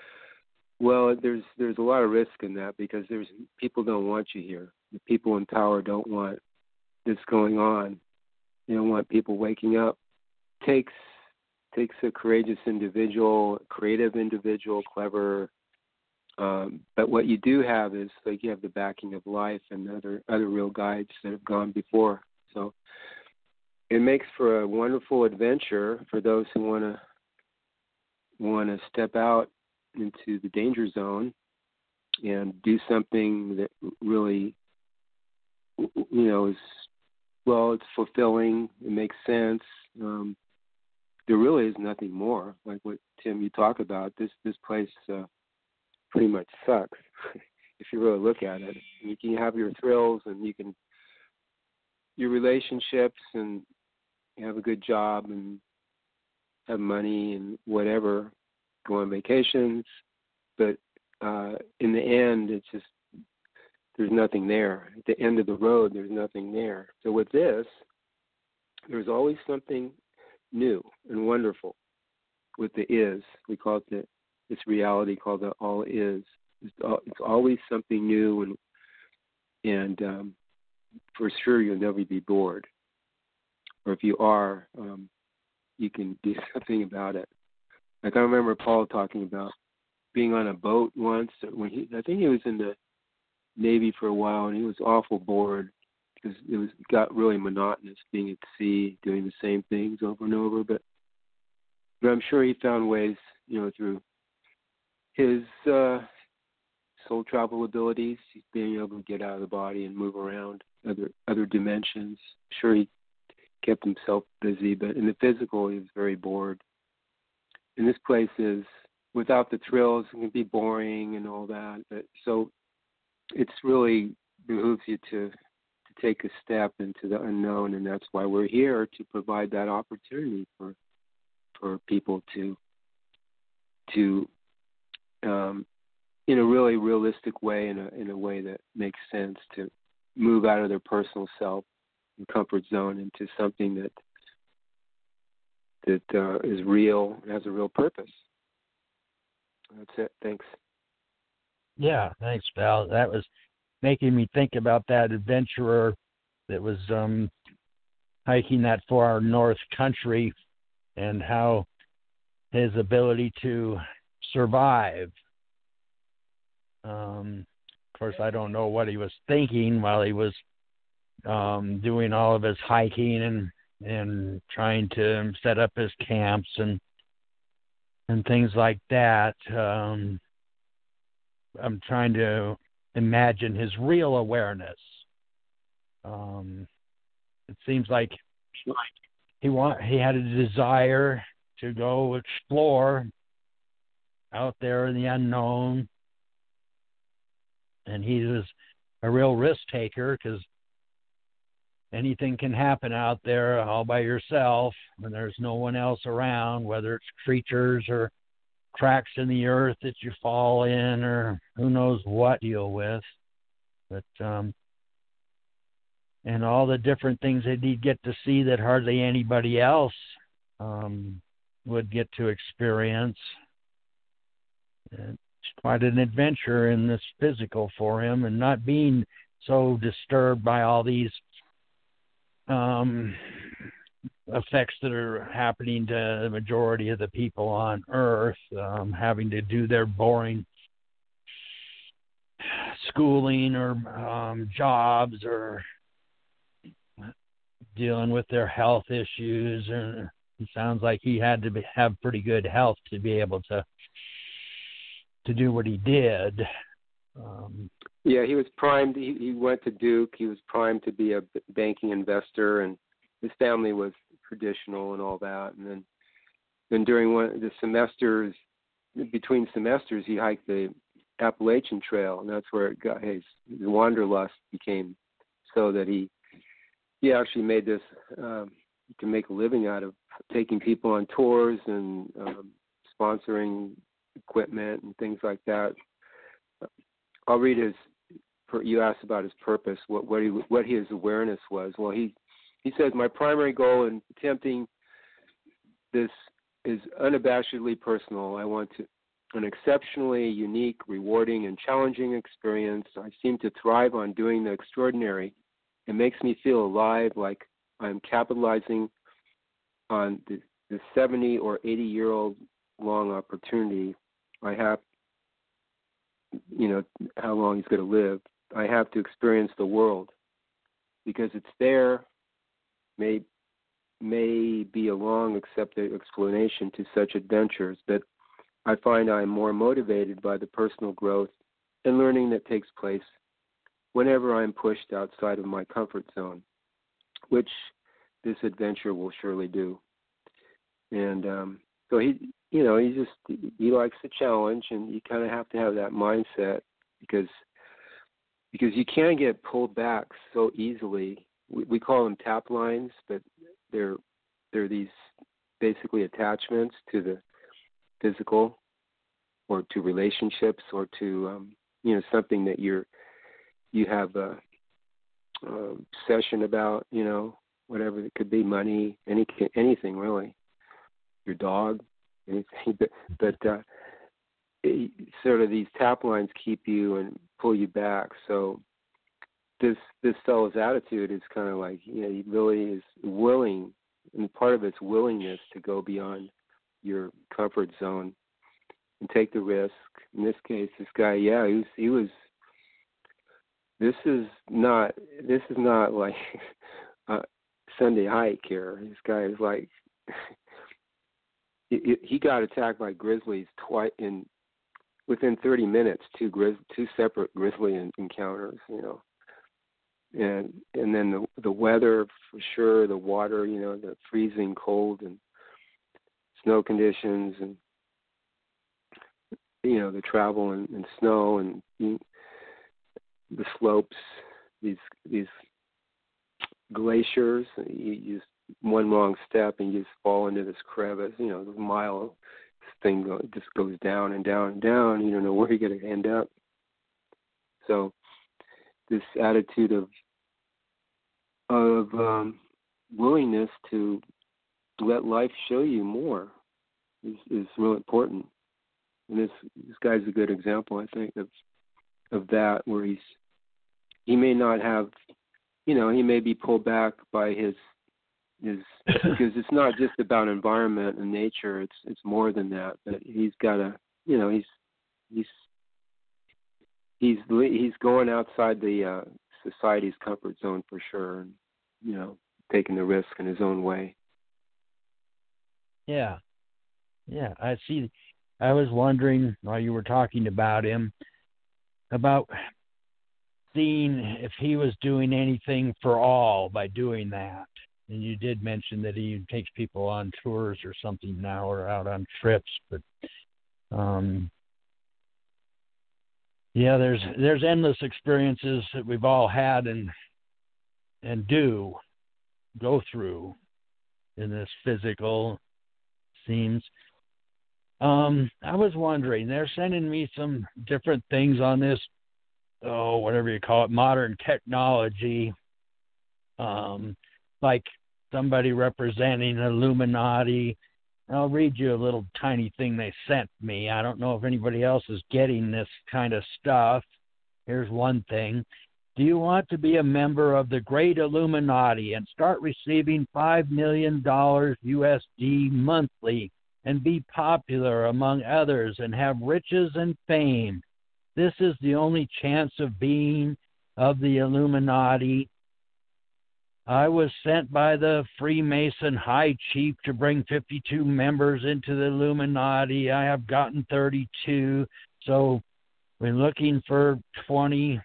Well, there's there's a lot of risk in that, because there's people don't want you here. The people in power don't want this going on. They don't want people waking up. Takes takes a courageous individual, creative individual, clever. Um, but what you do have is, like, you have the backing of life and other other real guides that have gone before. So it makes for a wonderful adventure for those who want to want to step out into the danger zone and do something that really, you know, is, well, it's fulfilling. It makes sense. Um, there really is nothing more. Like what, Tim, you talk about, this this place uh, pretty much sucks if you really look at it. You can have your thrills, and you can your relationships, and you have a good job and have money and whatever, go on vacations, but uh, in the end, it's just, there's nothing there. At the end of the road, there's nothing there. So with this, there's always something new and wonderful with the is. We call it the, this reality called the all is. It's, all, it's always something new, and and um, for sure you'll never be bored. Or if you are, um, you can do something about it. Like I remember Paul talking about being on a boat once. When he, I think he was in the Navy for a while, and he was awful bored because it was it got really monotonous being at sea, doing the same things over and over. But, but I'm sure he found ways, you know, through his uh, soul travel abilities, being able to get out of the body and move around other other dimensions. I'm sure he kept himself busy, but in the physical, he was very bored. And this place is, without the thrills, it can be boring and all that. But so it's really behooves you to, to take a step into the unknown, and that's why we're here, to provide that opportunity for for people to to um, in a really realistic way, in a in a way that makes sense, to move out of their personal self and comfort zone into something that that uh, is real, has a real purpose. That's it. Thanks. Yeah, thanks, Val. That was making me think about that adventurer that was um, hiking that far north country and how his ability to survive. Um, of course, I don't know what he was thinking while he was um, doing all of his hiking and and trying to set up his camps and and things like that. Um, I'm trying to imagine his real awareness. Um, it seems like he want he had a desire to go explore out there in the unknown, and he was a real risk taker because anything can happen out there all by yourself when there's no one else around, whether it's creatures or cracks in the earth that you fall in or who knows what deal with. But um, and all the different things that he'd get to see that hardly anybody else um, would get to experience. It's quite an adventure in this physical for him, and not being so disturbed by all these um, effects that are happening to the majority of the people on Earth, um, having to do their boring schooling or um, jobs or dealing with their health issues. And it sounds like he had to be, have pretty good health to be able to to do what he did. Um, yeah, he was primed. He, he went to Duke. He was primed to be a banking investor, and his family was traditional and all that. And then, then during one of the semesters, between semesters, he hiked the Appalachian Trail, and that's where it got his, his wanderlust became so that he he actually made this um, to make a living out of taking people on tours and um, sponsoring equipment and things like that. I'll read his. You asked about his purpose, what what he what his awareness was. Well, he he says, my primary goal in attempting this is unabashedly personal. I want to an exceptionally unique, rewarding, and challenging experience. I seem to thrive on doing the extraordinary. It makes me feel alive, like I'm capitalizing on the, the seventy or eighty year old long opportunity I have. You know, how long he's going to live. I have to experience the world because it's there. May may be a long accepted explanation to such adventures, but I find I am more motivated by the personal growth and learning that takes place whenever I am pushed outside of my comfort zone, which this adventure will surely do. And um, so he, you know, he just he likes the challenge, and you kind of have to have that mindset because because you can get pulled back so easily. We, we call them tap lines, but they're they're these basically attachments to the physical or to relationships or to um, you know something that you're you have a, a obsession about, you know, whatever it could be, money, any anything really, your dog, anything. But, but uh, it, sort of these tap lines keep you and pull you back. So this this fellow's attitude is kind of like, you know, he really is willing, and part of it's willingness to go beyond your comfort zone and take the risk. In this case, this guy, yeah, he was, he was this is not, this is not like a Sunday hike here. This guy is like, he, he got attacked by grizzlies twice in, within thirty minutes, two grizz, two separate grizzly encounters, you know. And and then the the weather, for sure, the water, you know, the freezing cold and snow conditions, and you know the travel and, and snow and you, the slopes, these these glaciers. You, you just one wrong step and you just fall into this crevice. You know, the mile this thing go, just goes down and down and down. You don't know where you're going to end up. So this attitude of of um, willingness to let life show you more is, is really important. And this this guy's a good example, I think, of of that, where he's he may not have, you know, he may be pulled back by his his because it's not just about environment and nature. It's it's more than that. But he's got to, you know, he's he's he's he's going outside the uh, society's comfort zone for sure, and you know, taking the risk in his own way. Yeah, yeah. I see. I was wondering while you were talking about him about seeing if he was doing anything for all by doing that. And you did mention that he takes people on tours or something now, or out on trips. But um, yeah, there's there's endless experiences that we've all had and and do go through in this physical scenes. Um, I was wondering, they're sending me some different things on this, oh, whatever you call it, modern technology, um, like somebody representing Illuminati. I'll read you a little tiny thing they sent me. I don't know if anybody else is getting this kind of stuff. Here's one thing. Do you want to be a member of the Great Illuminati and start receiving five million dollars U S D monthly and be popular among others and have riches and fame? This is the only chance of being of the Illuminati. I was sent by the Freemason High Chief to bring fifty-two members into the Illuminati. I have gotten thirty-two, so we're looking for twenty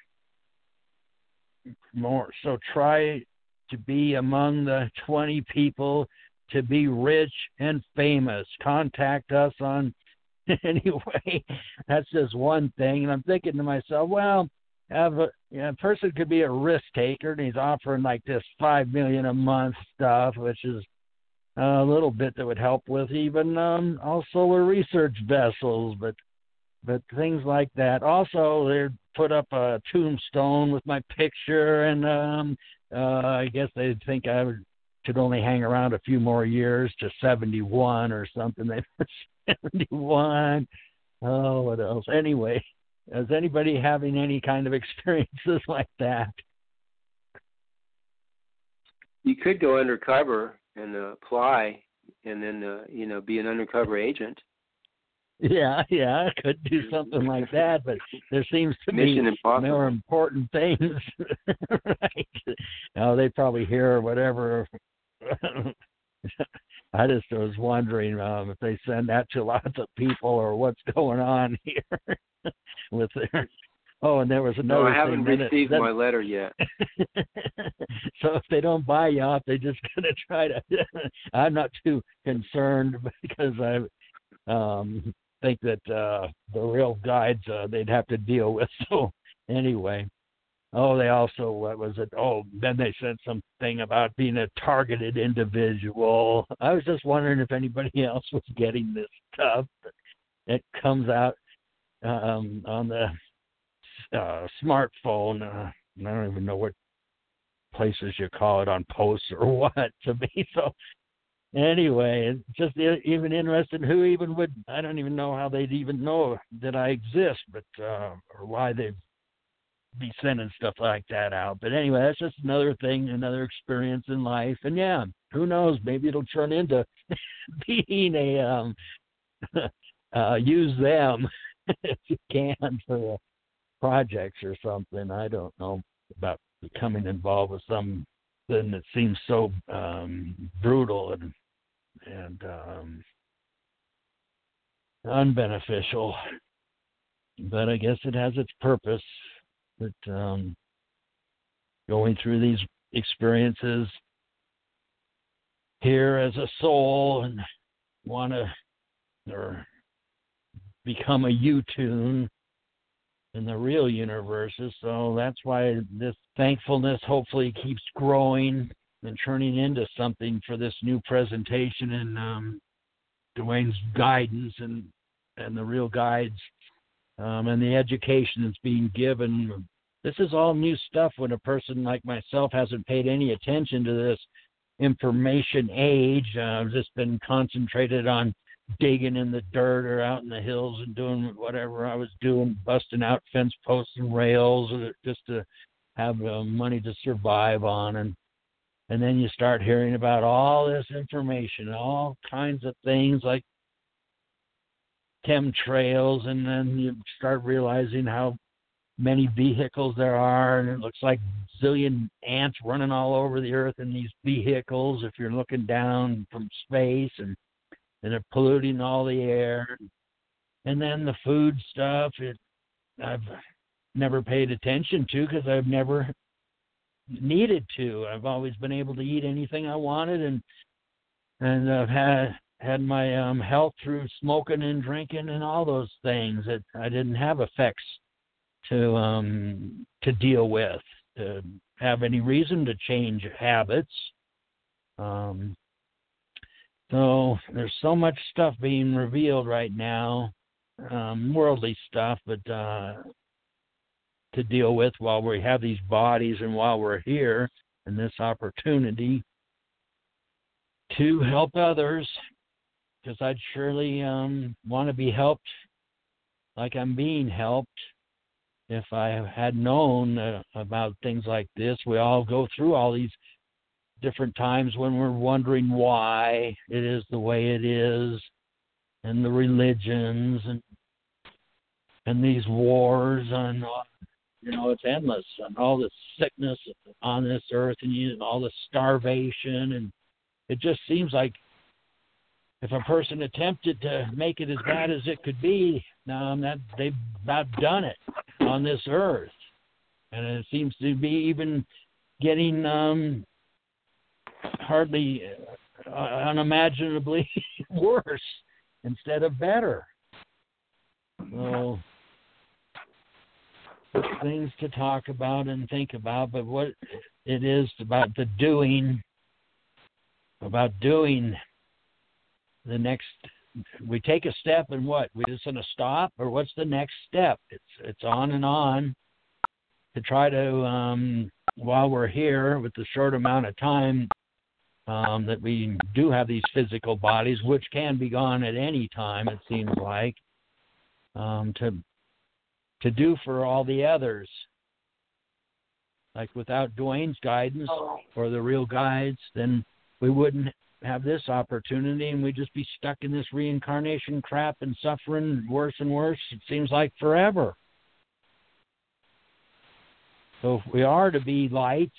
more. So try to be among the twenty people to be rich and famous. Contact us on anyway. That's just one thing. And I'm thinking to myself, well, have a, you know, a person could be a risk taker, and he's offering like this five million a month stuff, which is a little bit that would help with even um, all solar research vessels, but but things like that. Also, they put up a tombstone with my picture, and um, uh, I guess they think I would, could only hang around a few more years to seventy-one or something. They put seventy-one. Oh, what else? Anyway, is anybody having any kind of experiences like that? You could go undercover and uh, apply, and then uh, you know, be an undercover agent. Yeah, yeah, I could do something like that, but there seems to Mission be Impossible. more important things, right? Oh, they probably hear whatever. I just was wondering um, if they send that to lots of people or what's going on here with their. Oh, and there was another. No, I haven't thing received that, my letter yet. So if they don't buy you off, they're just gonna try to. I'm not too concerned because I. Um, think that uh, the real guides uh, they'd have to deal with. So anyway, oh, they also, what was it? Oh, then they said something about being a targeted individual. I was just wondering if anybody else was getting this stuff. It comes out um, on the uh, smartphone. Uh, I don't even know what places you call it, on posts or what, to me. So anyway, it's just even interested who even would, I don't even know how they'd even know that I exist, but, uh, or why they'd be sending stuff like that out. But anyway, that's just another thing, another experience in life. And yeah, who knows, maybe it'll turn into being a, um, uh, use them if you can for uh, projects or something. I don't know about becoming involved with something that seems so um, brutal and and um, unbeneficial, but I guess it has its purpose. That um, going through these experiences here as a soul and want to or become a U-tune in the real universes. So that's why this thankfulness hopefully keeps growing and turning into something for this new presentation and um, Dwayne's guidance and, and the real guides um, and the education that's being given. This is all new stuff when a person like myself hasn't paid any attention to this information age. Uh, I've just been concentrated on digging in the dirt or out in the hills and doing whatever I was doing, busting out fence posts and rails just to have uh, money to survive on, and and then you start hearing about all this information, all kinds of things like chemtrails, and then you start realizing how many vehicles there are, and it looks like zillion ants running all over the earth in these vehicles if you're looking down from space, and, and they're polluting all the air. And then the food stuff, it, I've never paid attention to because I've never needed to. I've always been able to eat anything I wanted, and and I've had had my um, health through smoking and drinking and all those things that I didn't have effects to um, to deal with, to have any reason to change habits. Um, so there's so much stuff being revealed right now, um, worldly stuff, but uh, to deal with while we have these bodies and while we're here, and this opportunity to help others, because I'd surely um, want to be helped like I'm being helped. If I had known uh, about things like this, we all go through all these different times when we're wondering why it is the way it is, and the religions, and and these wars, and you know, it's endless, and all the sickness on this earth, and you know, all the starvation, and it just seems like if a person attempted to make it as bad as it could be, um, that they've about done it on this earth, and it seems to be even getting um, hardly uh, unimaginably worse instead of better. So, things to talk about and think about, but what it is about the doing, about doing the next, we take a step and what? We just going to stop, or what's the next step? It's it's on and on to try to, um, while we're here with the short amount of time um, that we do have these physical bodies, which can be gone at any time, it seems like, um, to to do for all the others. Like without Dwayne's guidance or the real guides, then we wouldn't have this opportunity, and we'd just be stuck in this reincarnation crap and suffering worse and worse, it seems like forever. So if we are to be lights,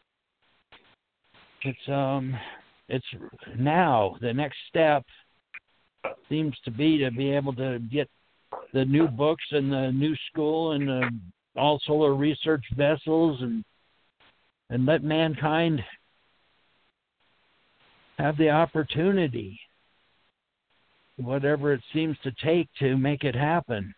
it's um it's now. The next step seems to be to be able to get the new books and the new school and the all solar research vessels, and and let mankind have the opportunity, whatever it seems to take, to make it happen.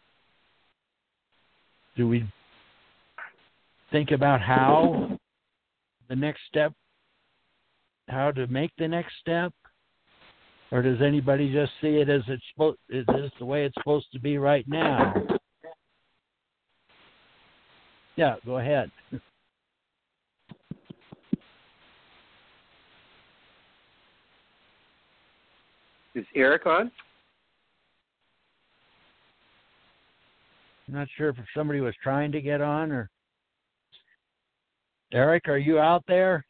Do we think about how the next step, how to make the next step? Or does anybody just see it as it's supposed, is this the way it's supposed to be right now? Yeah, go ahead. Is Eric on? I'm not sure if somebody was trying to get on, or Eric, are you out there?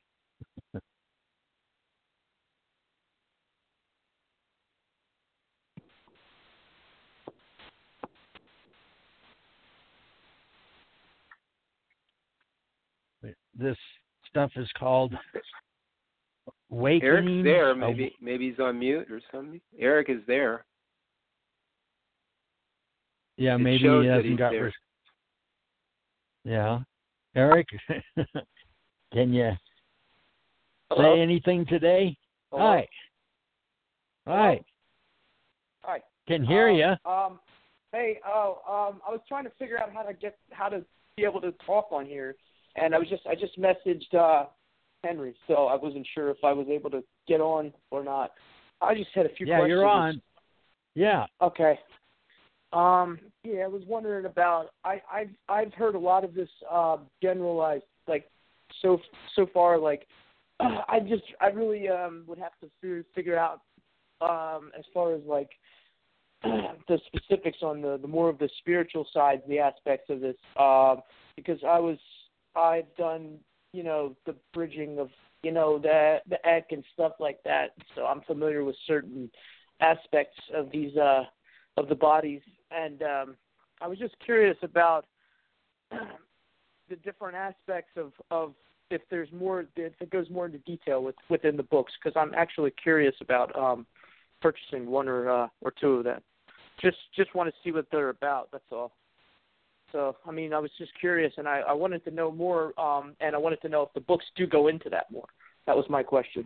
This stuff is called Awakening. Eric's there. Maybe maybe he's on mute or something. Eric is there. Yeah, it maybe shows he that hasn't he's got. there. Res- yeah, Eric, can you Hello? say anything today? Hello? Hi. Hi. Hi. Can hear um, you. Um, hey, oh, um, I was trying to figure out how to get how to be able to talk on here, and I was just I just messaged uh, Henry, so I wasn't sure if I was able to get on or not. I just had a few Yeah, questions. you're on. Yeah. Okay. Um, yeah, I was wondering about. I I've I've heard a lot of this uh, generalized, like so so far. Like I just I really um, would have to fi- figure out um, as far as like the specifics on the, the more of the spiritual side, the aspects of this, um, because I was I've done, you know, the bridging of, you know, the the Ek and stuff like that. So I'm familiar with certain aspects of these uh, of the bodies, and um, I was just curious about the different aspects of, of if there's more, if it goes more into detail with, within the books, because I'm actually curious about um, purchasing one or uh, or two of them. Just just want to see what they're about. That's all. So, I mean, I was just curious, and I, I wanted to know more, um, and I wanted to know if the books do go into that more. That was my question.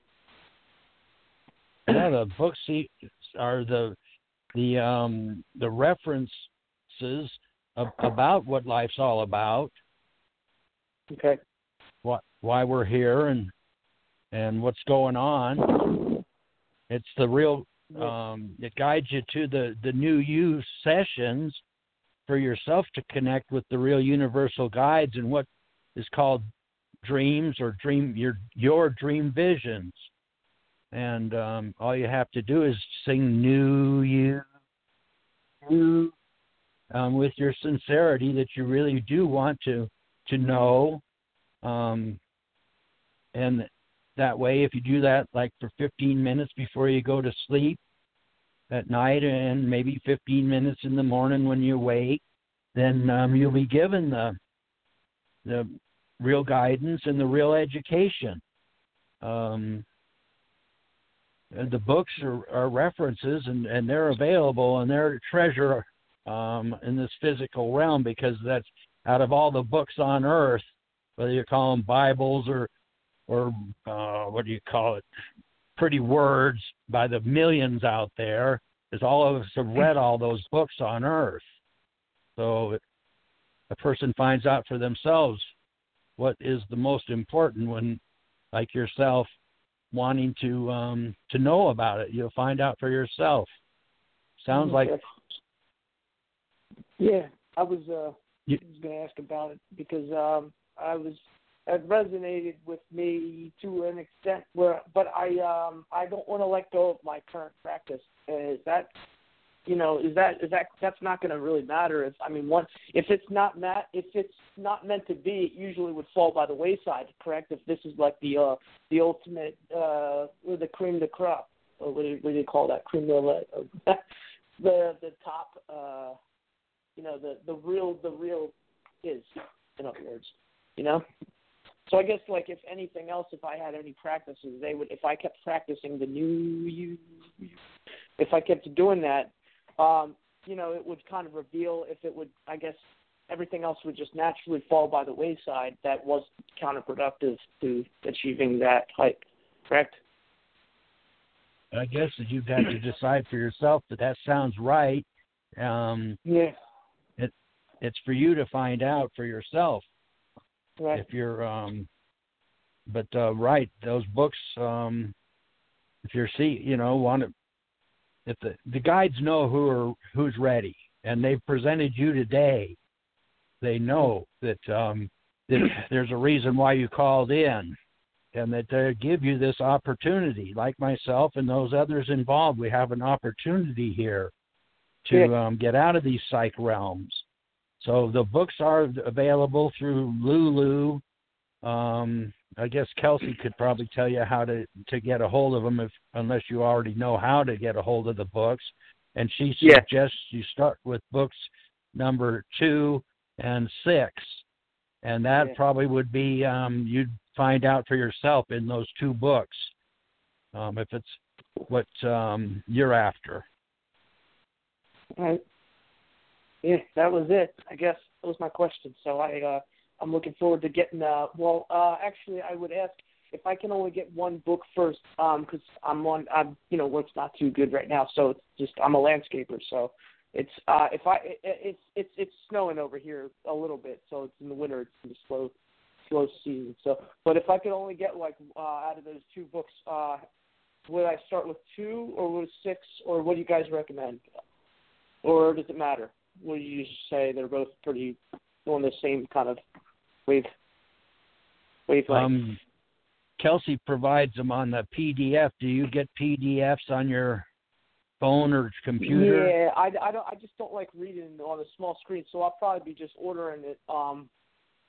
Yeah, the books are the the um, the references of, about what life's all about. Okay. What, why we're here, and and what's going on. It's the real. Um, it guides you to the the new you sessions for yourself to connect with the real universal guides and what is called dreams or dream your your dream visions. And um, all you have to do is sing new you, new, um, with your sincerity that you really do want to to know. Um, and that way, if you do that like for fifteen minutes before you go to sleep at night and maybe fifteen minutes in the morning when you wake, then um, you'll be given the the real guidance and the real education. Um, the books are, are references, and, and they're available, and they're a treasure um, in this physical realm, because that's out of all the books on earth, whether you call them Bibles or or uh, what do you call it, pretty words by the millions out there, is all of us have read all those books on earth. So a person finds out for themselves what is the most important when, like yourself, wanting to um, to know about it. You'll find out for yourself. Sounds like... Yeah, I was, uh, you, I was going to ask about it because um, I was... It resonated with me to an extent where, but I um I don't want to let go of my current practice. Uh, is that, you know, is that is that that's not going to really matter? If I mean, once if it's not mat if it's not meant to be, it usually would fall by the wayside. Correct? If this is like the uh the ultimate uh or the cream de crop, or what do, what do you call that, cream de la, the the top uh you know the the real the real is, in other words, you know. So I guess, like, if anything else, if I had any practices, they would, if I kept practicing the new you, if I kept doing that, um, you know, it would kind of reveal if it would, I guess, everything else would just naturally fall by the wayside that was counterproductive to achieving that height, correct? I guess that you've got to decide for yourself that that sounds right. Um, yeah. It, it's for you to find out for yourself. Right. If you're, um, but uh, right, those books. Um, if you're see, you know, want to, if the the guides know who are who's ready, and they've presented you today, they know that um, that there's a reason why you called in, and that they give you this opportunity. Like myself and those others involved, we have an opportunity here to yeah. um, get out of these psych realms. So the books are available through Lulu. Um, I guess Kelsey could probably tell you how to, to get a hold of them, if unless you already know how to get a hold of the books. And she yeah. suggests you start with books number two and six. And that yeah. probably would be, um, you'd find out for yourself in those two books, um, if it's what um, you're after. All right. Yeah, that was it. I guess that was my question. So I, uh, I'm looking forward to getting. Uh, well, uh, actually, I would ask if I can only get one book first, um, because I'm on. I'm, you know, work's not too good right now, so it's just I'm a landscaper. So it's uh, if I, it, it's it's it's snowing over here a little bit, so it's in the winter. It's in the slow, slow season. So, but if I could only get like uh, out of those two books, uh, would I start with two or with six, or what do you guys recommend, or does it matter? Would you say they're both pretty on the same kind of wave wavelength? Um, Kelsey provides them on the P D F. Do you get P D Fs on your phone or computer? Yeah, I, I don't. I just don't like reading on a small screen, so I'll probably be just ordering it. Um,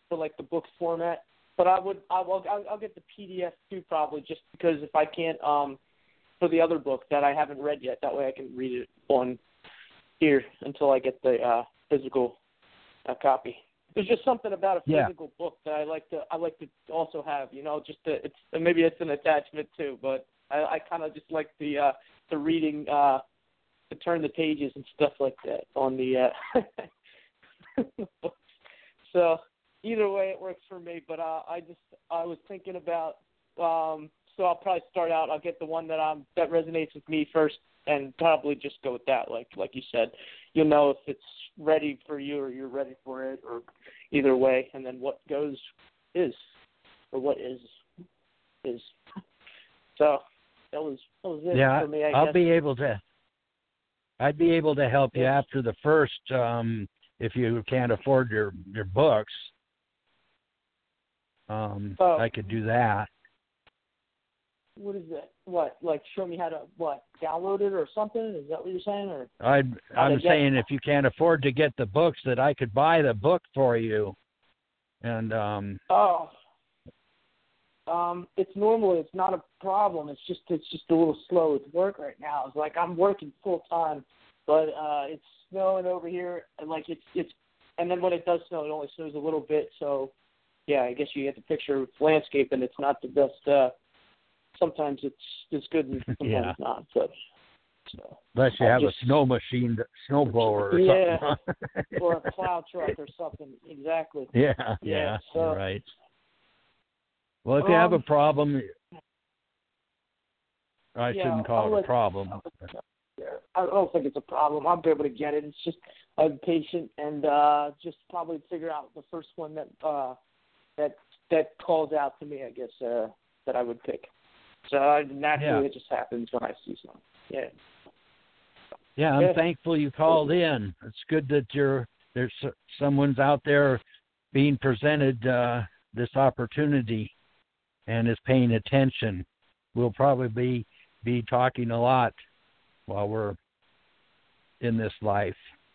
for like the book format. But I would I'll I'll, I'll get the P D F too probably just because if I can't um for the other book that I haven't read yet, that way I can read it on here until I get the uh, physical uh, copy. There's just something about a physical yeah. book that I like to I like to also have, you know, just to, it's maybe it's an attachment too, but I, I kind of just like the uh, the reading uh, to turn the pages and stuff like that on the uh, books. So either way, it works for me. But uh, I just I was thinking about um, so I'll probably start out. I'll get the one that um that resonates with me first, and probably just go with that. Like like you said, you'll know if it's ready for you or you're ready for it, or either way. And then what goes is, or what is is. So that was that was it yeah, for me. I I'll guess. be able to. I'd be able to help you after the first, um, if you can't afford your your books. Um, oh. I could do that. What is it? What, like show me how to, what, download it or something? Is that what you're saying? Or I'd, I'm saying if you can't afford to get the books, that I could buy the book for you. And um, oh, um, it's normally it's not a problem. It's just it's just a little slow with work right now. It's like I'm working full time, but uh, it's snowing over here, and like it's it's, and then when it does snow, it only snows a little bit. So yeah, I guess you get the picture of landscape, and it's not the best. Uh, Sometimes it's it's good and sometimes yeah. not. So, so unless you I have just, a snow machine, snow blower, or yeah, something. or a plow truck or something. Exactly. Yeah, yeah. yeah, So, right. Well, if um, you have a problem, I yeah, shouldn't call I'll it let, a problem. I don't think it's a problem. I'll be able to get it. It's just I'm patient and uh, just probably figure out the first one that uh, that that calls out to me. I guess uh, that I would pick. So uh, naturally, yeah. it just happens when I see something. Yeah. Yeah, I'm yeah. thankful you called in. It's good that you're there's someone's out there being presented uh, this opportunity and is paying attention. We'll probably be be talking a lot while we're in this life.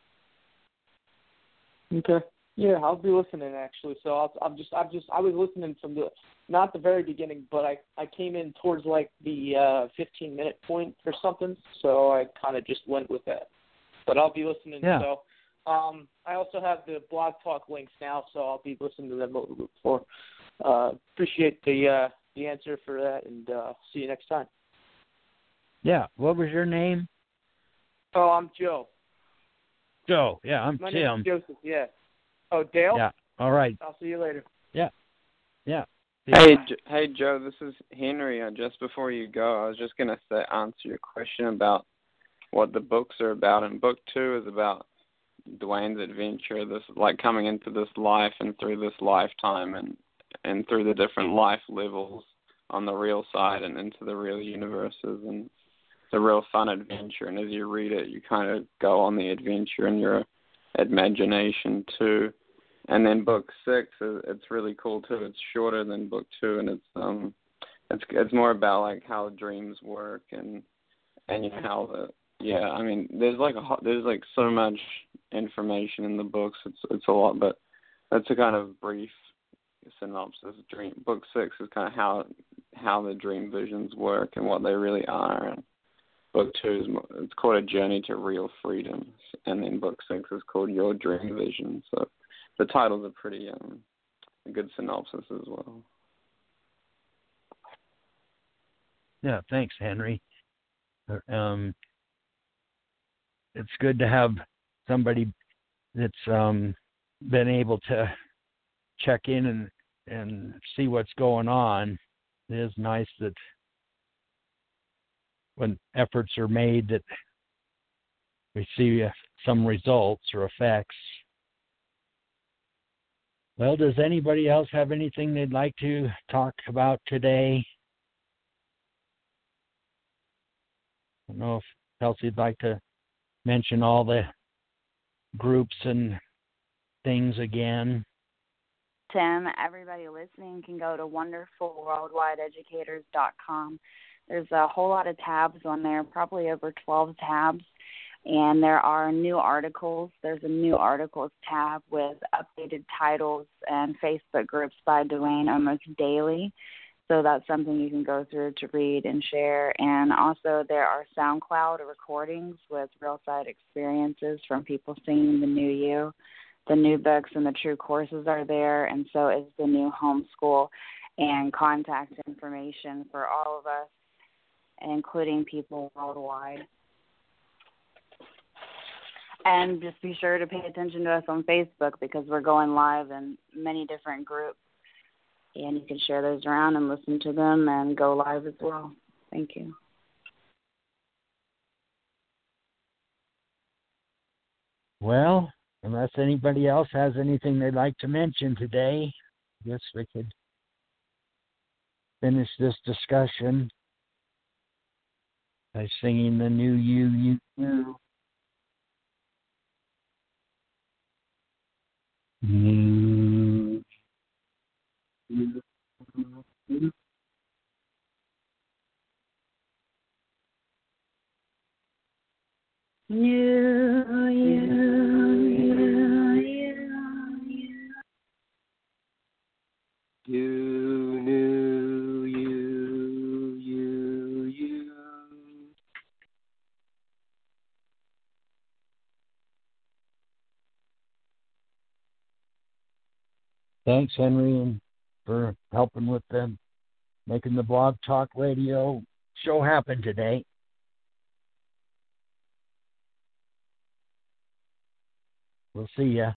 Okay. Yeah, I'll be listening actually. So I'll, I'm just, I'm just, I was listening from the, not the very beginning, but I, I came in towards like the uh, fifteen minute point or something. So I kind of just went with that. But I'll be listening. Yeah. So um, I also have the Blog Talk links now, so I'll be listening to them before. Uh, appreciate the uh, the answer for that, and uh, see you next time. Yeah. What was your name? Oh, I'm Joe. Joe. Yeah, I'm My Tim. name is Joseph. Yeah. Oh, Dale? Yeah. All right. I'll see you later. Yeah. Yeah. Hey, J- hey, Joe. This is Henry. Uh, just before you go, I was just gonna say, answer your question about what the books are about. And book two is about Dwayne's adventure, this like coming into this life and through this lifetime, and and through the different life levels on the real side and into the real universes, and it's a real fun adventure. And as you read it, you kind of go on the adventure in your imagination too. And then book six, it's really cool too. It's shorter than book two, and it's um, it's it's more about like how dreams work and and you know how the yeah. I mean, there's like a there's like so much information in the books. It's it's a lot, but that's a kind of brief synopsis. Dream book six is kind of how how the dream visions work and what they really are. And book two is more, it's called A Journey to Real Freedom, and then book six is called Your Dream Vision. So the titles are pretty um, a good synopsis as well. Yeah, thanks, Henry. Um, it's good to have somebody that's um, been able to check in and, and see what's going on. It is nice that when efforts are made that we see uh, some results or effects. Well, does anybody else have anything they'd like to talk about today? I don't know if Kelsey'd like to mention all the groups and things again. Tim, everybody listening can go to wonderful worldwide educators dot com. There's a whole lot of tabs on there, probably over twelve tabs. And there are new articles. There's a new articles tab with updated titles and Facebook groups by Dwayne almost daily. So that's something you can go through to read and share. And also there are SoundCloud recordings with real side experiences from people singing the new you. The new books and the true courses are there, and so is the new homeschool and contact information for all of us, including people worldwide. And just be sure to pay attention to us on Facebook because we're going live in many different groups. And you can share those around and listen to them and go live as well. Thank you. Well, unless anybody else has anything they'd like to mention today, I guess we could finish this discussion by singing the new you, you, you. You, you, you. You, you, you, you. You knew you, you, you. Thanks, Henry, for helping with them, making the Blog Talk Radio show happen today. We'll see ya.